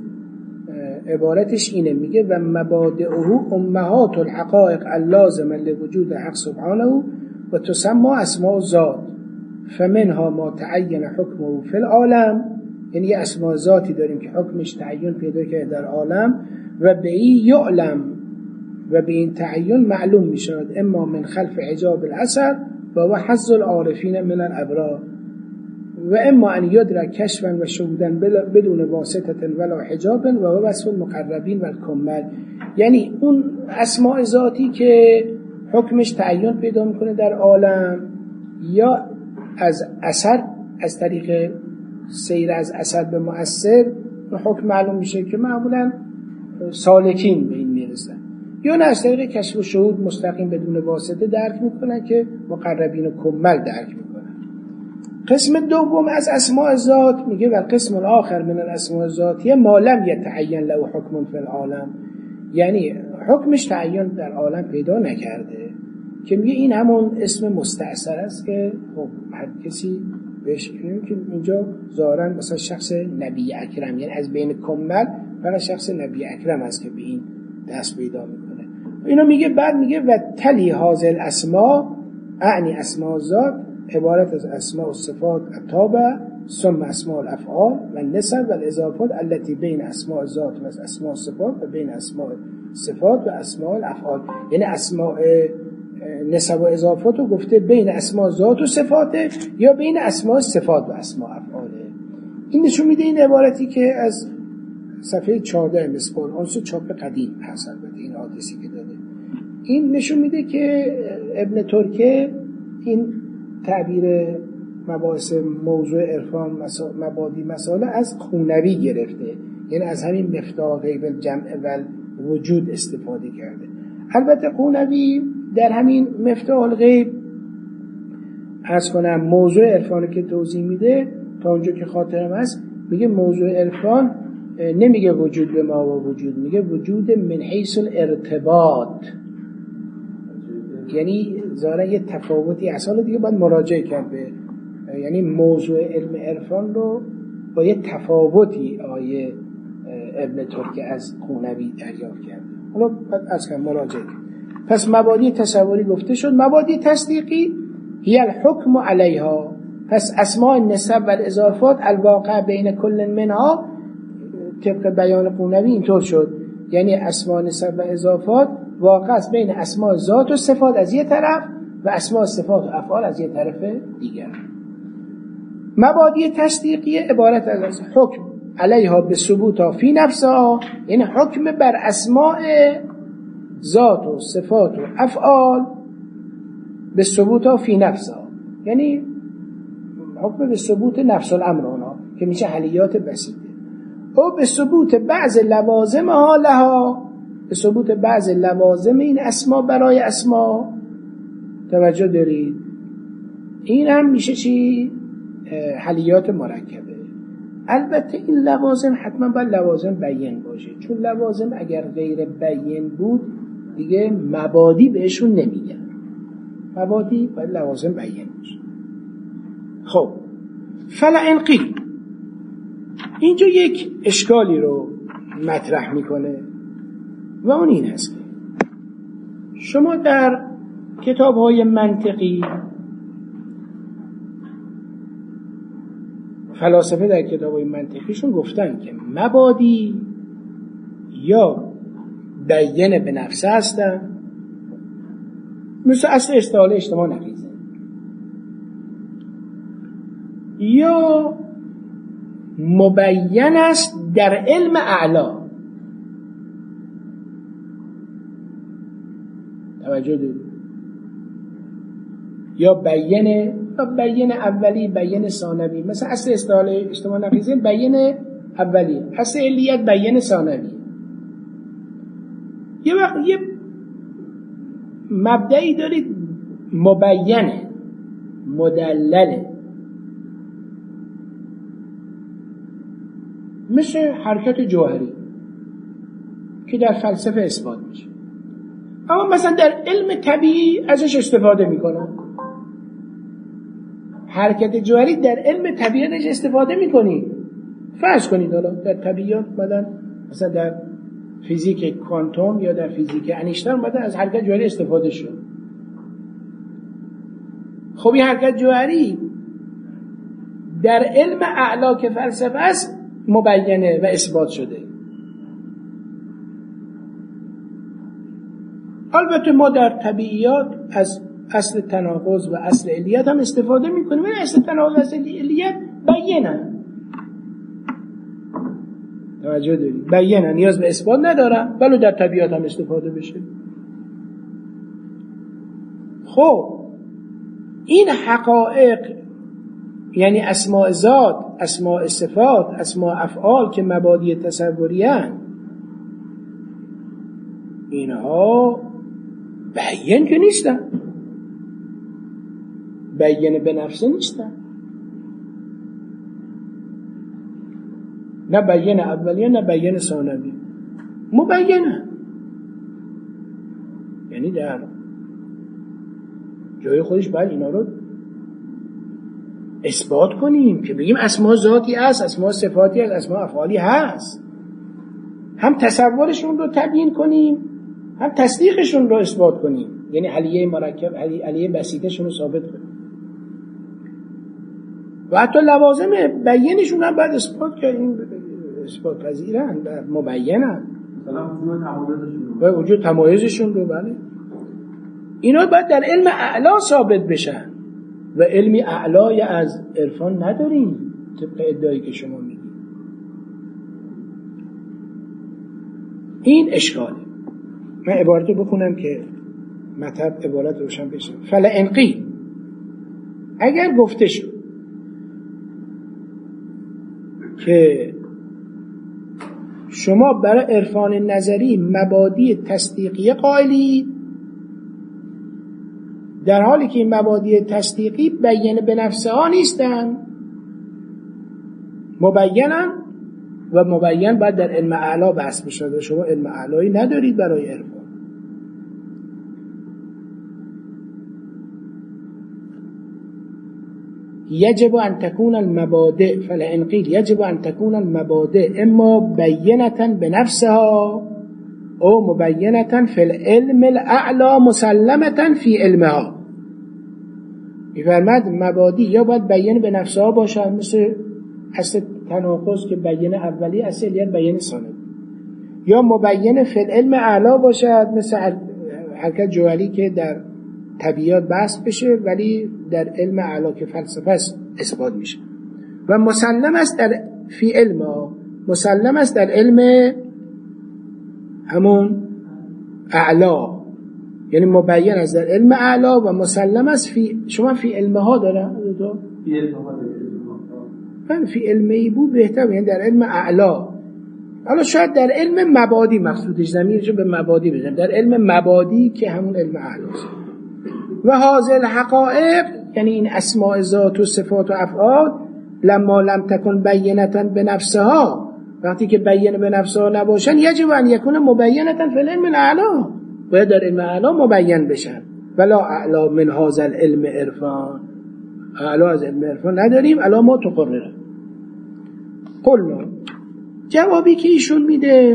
عبارتش اینه، میگه و مبادئه امهات الحقائق اللازمه لوجود حق سبحانه و تسمى اسماء ذات فمنها ما تعین حکمه فی العالم، یعنی یه اسماء ذاتی داریم که حکمش تعین پیدا کرده در عالم و به این یعلم و به این تعین معلوم میشود اما من خلف حجاب الاثر و هو حظ العارفین من الابرار و اما ان یدرک کشفا و شهودا بدون واسطه ولا حجاب و هو وصف المقربین و الکمل. یعنی اون اسماء ذاتی که حکمش تعین پیدا میکنه در عالم یا از اثر، از طریق سیر از اثر به مؤثر حکم معلوم میشه که معمولا سالکین به این میرسن، یا نه از طریق کشف و شهود مستقیم بدون واسطه درک میکنن که مقربین و کمل درک میکنن. قسم دوم از اسماء ذات میگه و قسم الاخر من الاسماء الذاتیه ما لم یتعین له حکم فی العالم، یعنی حکمش تعین در عالم پیدا نکرده، که میگه این همون اسم مستأثر است که خب هر کسی بهش که اینجا ظاهرا مثلا شخص نبی اکرم، یعنی از بین کمل فقط شخص نبی اکرم است که به این دست پیدا میکنه. اینو میگه بعد میگه و تلی هازل اسماء اعنی اسماء ذات عبارت از اسماء و صفات التابع ثم اسماء الافعال و النسب و الاضافات التي بین اسماء ذات و اسماء صفات و بین اسماء صفات و اسماء الافعال، یعنی اسماء نسب و اضافات رو گفته بین اسماء ذات و صفاته یا بین اسماء صفات و اسماء افعاله. این نشون میده این عبارتی که از صفحه 14 مصباح الانس چاپ قدیم هست، البته این آدرسی که داده، این نشون میده که ابن ترکه این تعبیر مباحث موضوع عرفان مبادی مسائل از قونوی گرفته، یعنی از همین مفتاح غیب الجمع و الوجود استفاده کرده. البته قونوی در همین مفتاح الغیب عرض کنم موضوع عرفان که توضیح میده تا اونجا که خاطرم هست، میگه موضوع عرفان نمیگه وجود به ما و وجود، میگه وجود من حیث الارتباط، یعنی ظاهرا یه تفاوتی اصلا دیگه باید مراجعه کرد به، یعنی موضوع علم عرفان رو با یه تفاوتی آیه ابن ترکه از قونوی دریافت کرد. حالا بعد از کم مراجعه کرد. پس مبادی تصوری گفته شد. مبادی تصدیقی هی الحکم علیها، پس اسماء النسب و الاضافات الواقع بین کل منها طبق بیان قونوی اینطور شد، یعنی اسماء نسب و اضافات واقع است بین اسماء ذات و صفات از یک طرف و اسماء صفات و افعال از یک طرف دیگر. مبادی تصدیقی عبارت از حکم علیها به ثبوت فی نفسها، یعنی حکم بر اسماء ذات و صفات و افعال به ثبوت فی نفسها، یعنی حکم به ثبوت نفس الامر اونا که میشه حلیات بسیطه، او به ثبوت بعض لوازمها لها، به ثبوت بعض لوازم این اسما برای اسما. توجه دارید؟ این هم میشه چی؟ حلیات مرکبه. البته این لوازم حتما باید لوازم بیان باشه، چون لوازم اگر غیر بیان بود دیگه مبادی بهشون نمیگن، مبادی باید لوازم بیان باشه. خب فلئن قیل، اینجا یک اشکالی رو مطرح میکنه و اون این هست که شما در کتاب‌های منطقی، فلاسفه در کتاب‌های منطقیشون گفتن که مبادی یا بیان به نفسه هستن، مثل اصل استعاله اجتماع نقیضه، یا مبین است در علم اعلا. توجه دارید؟ یا بیان اولی، بیان ثانوی، مثلا اصل استعاله اجتماع نقیضه بیان اولی، اصل علیت بیان ثانوی. یه وقت یه مبدعی دارید مبینه، مدلله، مثل حرکت جوهری که در فلسفه اثبات میشه، اما مثلا در علم طبیعی ازش استفاده میکنن. حرکت جوهری در علم طبیعی ازش استفاده میکنی. فرض کنید حالا در طبیعیات مثلا در فیزیک کوانتوم یا در فیزیک انیشتین از حرکت جوهری استفاده شد. خب این حرکت جوهری در علم اعلا که فلسفه است مبینه و اثبات شده. البته ما در طبیعیات از اصل تناقض و اصل علیت هم استفاده میکنیم، ولی اصل تناقض و اصل علیت بیانن. توجه دارید؟ بیانن، نیاز به اثبات ندارن، ولی در طبیعیات هم استفاده بشه. خب این حقایق، یعنی اسماء ذات، اسماء صفات، اسماء افعال که مبادی تصوری هستند، اینها بیان که نیستن، بیان به نفسه نیستن، نه بیان اولیه نه بیان ثانوی، مبینه. یعنی در جای خودش باید اینا رو اثبات کنیم که بگیم اسماء ذاتی هست، اسماء صفاتی هست، اسماء افعالی هست، هم تصورشون رو تبیین کنیم هم تصدیقشون رو اثبات کنیم، یعنی علیه مرکب، علیه بسیطشون رو ثابت کنیم و حتی لوازم بیانشون هم باید اثبات کنیم، اثبات پذیرن و مبینن، مثلا وجود تمایزشون رو. بله اینا باید در علم اعلا ثابت بشن و علمی اعلای از عرفان نداریم طبق ادعایی که شما میگید. این اشکاله. من عبارت رو بخونم که مطلب عبارت روشن بشه. فلئن قیل، اگر گفته شد که شما برای عرفان نظری مبادی تصدیقی قائلی، در حالی که این مبادی تصدیقی بیان به نفسه ها نیستن، مبینن و مبین باید در علم اعلا بحث بشه. شما علم اعلایی ندارید برای عرفان. یجب ان تكون المبادئ، فلئن قیل یجب ان تكون المبادئ اما بینة بنفسها او مبینتا فی العلم الاعلی مسلمتا فی علمها. می‌فرماد مبادی یا باید بیان به نفسها باشن، مثل اصل تناقض که بیان اولی اصل یا بیان ثانی، یا مبین فی العلم اعلی باشد، مثل حرکت جوالی که در طبیعیات بحث بشه ولی در علم اعلی که فلسفه است اثبات میشه. و مسلم است در فی علم، مسلم است در علم همون اعلا، یعنی مبین است در علم اعلا و مسلم است فی. شما فی علمها داره؟ فی علمها من فی علمی بود بهتر، یعنی در علم اعلا. حالا شاید در علم مبادی مقصودش، زمیرشو به مبادی بزنم، در علم مبادی که همون علم اعلاست. و حاصل حقائق یعنی این اسماء ذات و صفات و افعال لما لم تکن بینتا به نفسها، وقتی که بیان به نفسها نباشن، یجب ان یکون مبینتا فی العلم الاعلا، باید در علم اعلا مبین بشن. ولا اعلا من هذا العلم عرفان، اعلا از علم عرفان نداریم، الا ما تقرره. قلنا، جوابی که ایشون میده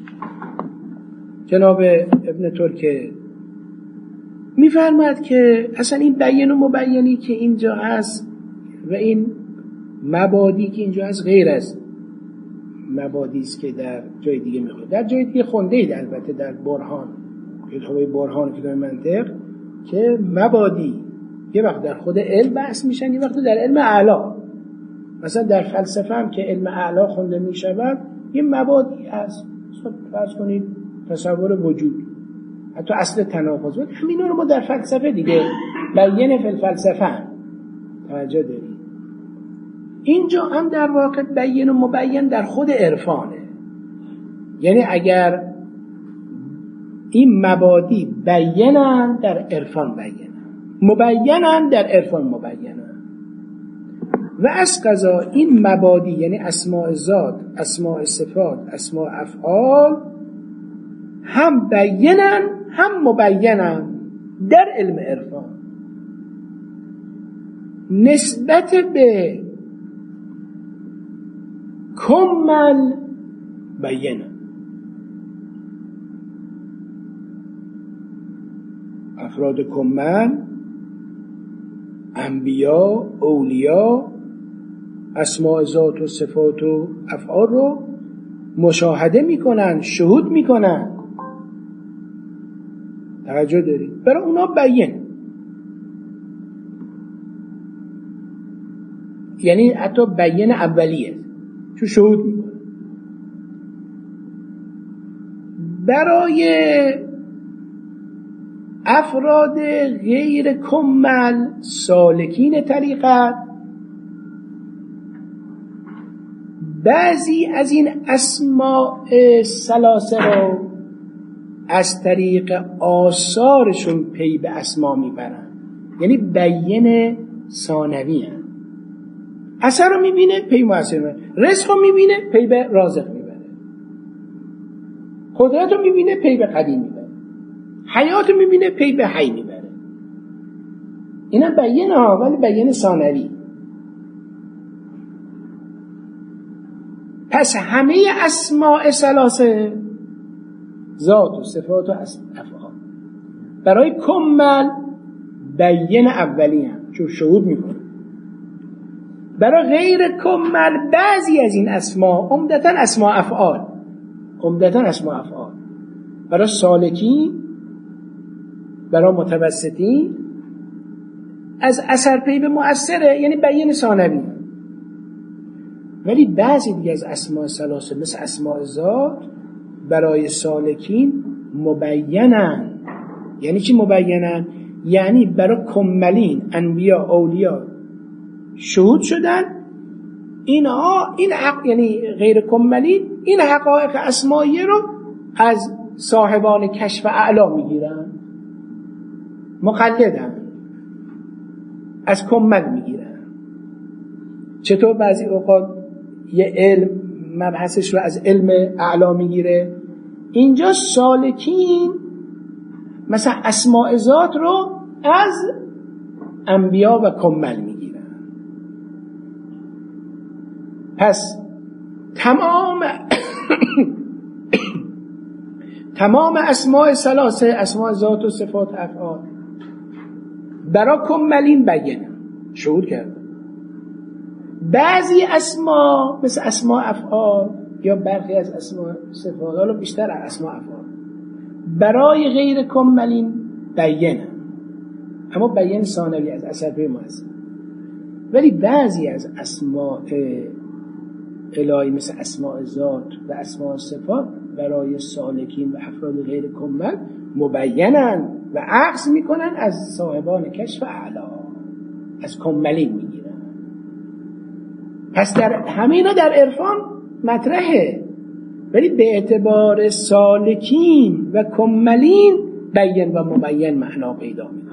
جناب ابن ترکه میفرماد که اصلا این بیان و مبینی که اینجا هست و این مبادی که اینجا هست غیر از مبادی است که در جای دیگه میخواد. در جای دیگه خونده اید البته در برهان، کتاب برهان، کتاب منطق، که مبادی یه وقت در خود علم بحث میشن، یه وقت در علم اعلا. مثلا در فلسفه هم که علم اعلا خونده میشود یه مبادی هست، فرض کنید تصور وجود، حتی اصل تناقض، همینا رو ما در فلسفه دیگه بیان فی الفلسفه توجه داریم. اینجا هم در واقع بیان و مبین در خود عرفانه، یعنی اگر این مبادی بیانن در عرفان بیانن، مبینن در عرفان مبینن. و از قضا این مبادی یعنی اسماء ذات، اسماء صفات، اسماء افعال هم بیانن هم مبینن در علم عرفان، نسبت به کمل بیانن. افراد کمل، انبیا، اولیا، اسماء ذات و صفات و افعال رو مشاهده میکنن، شهود میکنن. توجه دارید؟ برای اونا بیان، یعنی حتی بیان اولیه چون شهود میکنن. برای افراد غیر کمل، سالکین طریقت، بعضی از این اسماء ثلاثه رو از طریق آثارشون پی به اسما میبرن، یعنی بیان ثانوی هست. اثر رو میبینه پی مؤثر میبره، رزق رو میبینه پی به رازق میبره، قدرت رو میبینه پی به قدیم میبره، حیات رو میبینه پی به حی میبره. اینا بیان ها، ولی بیان ثانوی. پس همه اسماء ثلاثه، ذات و صفات و افعال، برای کمل بیان اولی هم چون شهود میکنه. برای غیر کمل بعضی از این اسماء، عمدتاً اسماء افعال، برای سالکین، برای متوسطین از اثر پی به مؤثره، یعنی بیان ثانوی. ولی بعضی دیگه از اسماء ثلاثه مثل اسماء ذات برای سالکین مبینن. یعنی چی مبینن؟ یعنی برای کملین، انبیا، اولیا شهود شدن اینها، این حق، یعنی غیر کملین این حقایق اسمایی رو از صاحبان کشف اعلا میگیرن، مقلدن، از کمل میگیرن. چطور بعضی اوقات یه علم مبحثش رو از علم اعلا میگیره، اینجا سالکین مثلا اسماء ذات رو از انبیا و کمل میگیرن. تمام اسماء ثلاثه، اسماء ذات و صفات افعال، برای کملین بیانه شهود کرده. بعضی اسما مثل اسماء افعال یا برخی از اسماء صفات، حالا بیشتر از اسماء افعال، برای غیر کملین بیانه، اما بیان ثانوی از اثر پی مؤثر. ولی بعضی از اسماء الهی مثل اسماء ذات و اسماء صفات برای سالکین و افراد غیر کمل مبینن و عکس میکنن از صاحبان کشف اعلی، از کملین میگیرن. پس در همینا در عرفان مطرحه، ولی به اعتبار سالکین و کملین بیان و مبین معنا پیدا میکنه.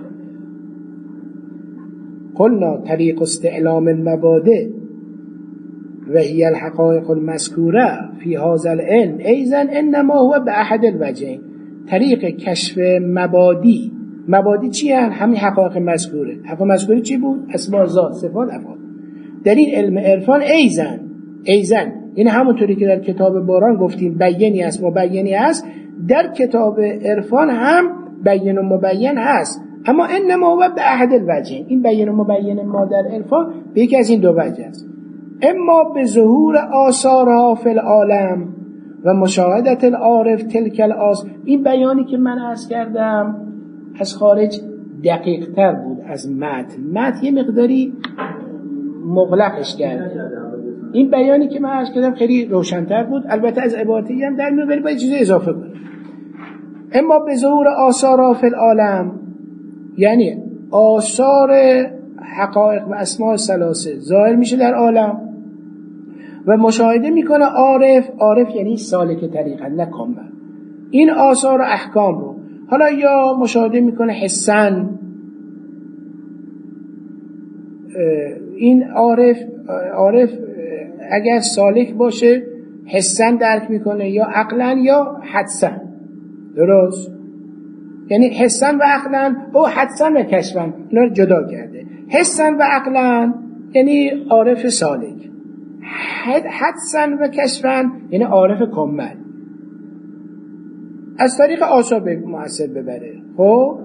قلنا طریق استعلام المبادئ و هی الحقائق المذکوره فی هذا العلم ایضا انما هو باحد الوجهین. طریق کشف مبادی، مبادی چی هست؟ همین حقایق مذکوره. حقایق مذکوره چی بود؟ اسماء ذات، صفات، افعال. در این علم عرفان ایضا این همونطوری که در کتاب باران گفتیم بیانی است مبینی است، در کتاب عرفان هم بیان و مبین هست، اما انما هو باحد الوجهین. این بیان و مبین ما در عرفان به یکی از این دو وجه است، اما به ظهور آثارها فی العالم و مشاهدت العارف تلک الاثار. این بیانی که من عرض کردم از خارج دقیق تر بود از متن یه مقداری مغلقش کرده. این بیانی که من عرض کردم خیلی روشن‌تر بود، البته از عبارتی هم در میاد ولی باید چیزی اضافه کنم. اما به ظهور آثارها فی العالم، یعنی آثار حقایق و اسماء ثلاثه ظاهر میشه در عالم و مشاهده میکنه عارف یعنی سالک طریقه نه کامل، این آثار و احکام رو حالا یا مشاهده میکنه حسن، این عارف اگر سالک باشه حسن درک میکنه یا عقلا یا حدسن، درست؟ یعنی حسن و عقلا او حدسن و کشفن اینا رو جدا کرده. حسن و عقلا یعنی عارف سالک، حدسن و کشفن یعنی عارف کامل، از طریق آثار به مؤثر ببره. خب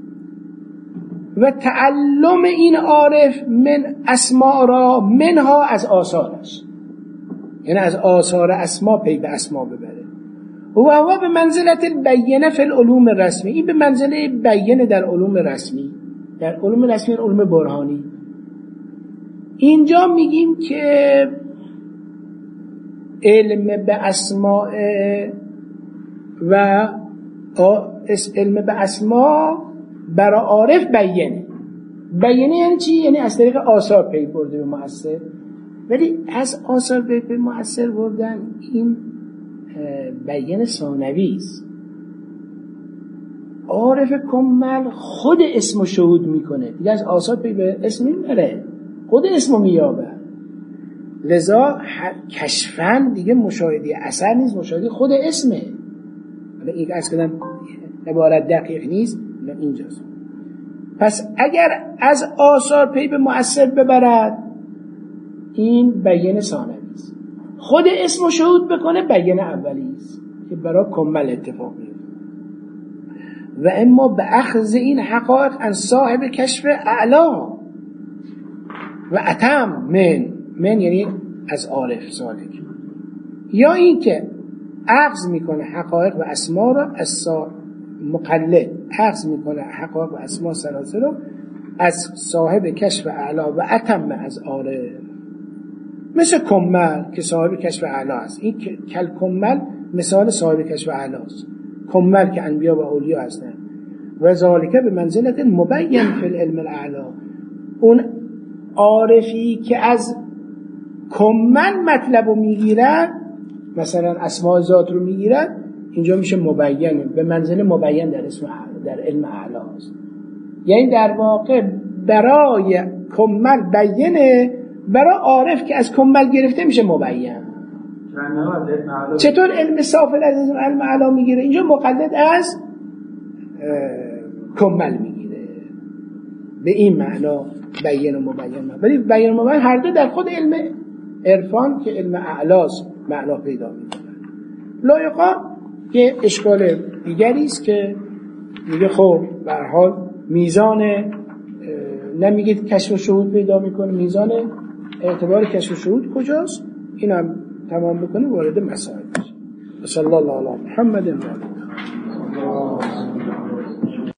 و تعلم این عارف من اسماء را منها از آثارش، یعنی از آثار اسما پی به اسما ببره. و هو به منزلت البینه فی العلوم رسمی، این به منزله بیانه در علوم رسمی، در علوم رسمی، علوم برهانی. اینجا میگیم که علم به اسماء و علم به اسماء برای عارف بیانه یعنی چی؟ یعنی از طریق آثار پی برده به مؤثر. ولی از آثار پی به مؤثر بردن این بیان ثانوی است. عارف کامل خود اسمو شهود میکنه، دیگه از آثار پی به اسم نمیبره، خود اسمو مییابه. لذا کشفن دیگه مشاهده اثر نیست، مشاهده خود اسمه. حالا این از کدام عبارت دقیق نیست، اینجاست. پس اگر از آثار پی به مؤثر ببرد این بیان ثانوی است. خود اسمو شهود بکنه بیان اولی است که برای کمل اتفاق میفته. و اما به اخذ این حقایق از صاحب کشف اعلا و اتم من یعنی از عارف سالک، یا این که اخذ میکنه حقایق و اسما رو از مقلد، اخذ میکنه حقایق و اسما ثلاثه رو از صاحب کشف اعلا و اتم از عارف، مثل کمل که صاحب کشف اعلا است. این کل کمل مثال صاحب کشف اعلا است، کمل که انبیا و اولیا هستند. و ذالک به منزلت مبین فی العلم الاعلا، اون عارفی که از کمل مطلب رو میگیرن، مثلا اسماء ذات رو میگیرن، اینجا میشه مبین، به منزله مبین در علم اعلا است. یعنی در واقع برای کمل بیانه، برای عارف که از کمل گرفته میشه مبین. چطور علم سافل از علم اعلا میگیره؟ اینجا مقلد از کمل میگیره، به این معنا بیان و مبین. ولی بیان و مبین هر دو در خود علم عرفان که علم اعلاست معنا پیدا میکنه. لایقا یه اشکال دیگری است که میگه خب به هر حال میزان نمیگید کشف و شهود پیدا میکنه، میزان اعتبار کشف و شهود کجاست؟ اینم تمام بکنه وارد مسائل بشه. صلی الله علی محمد و آله.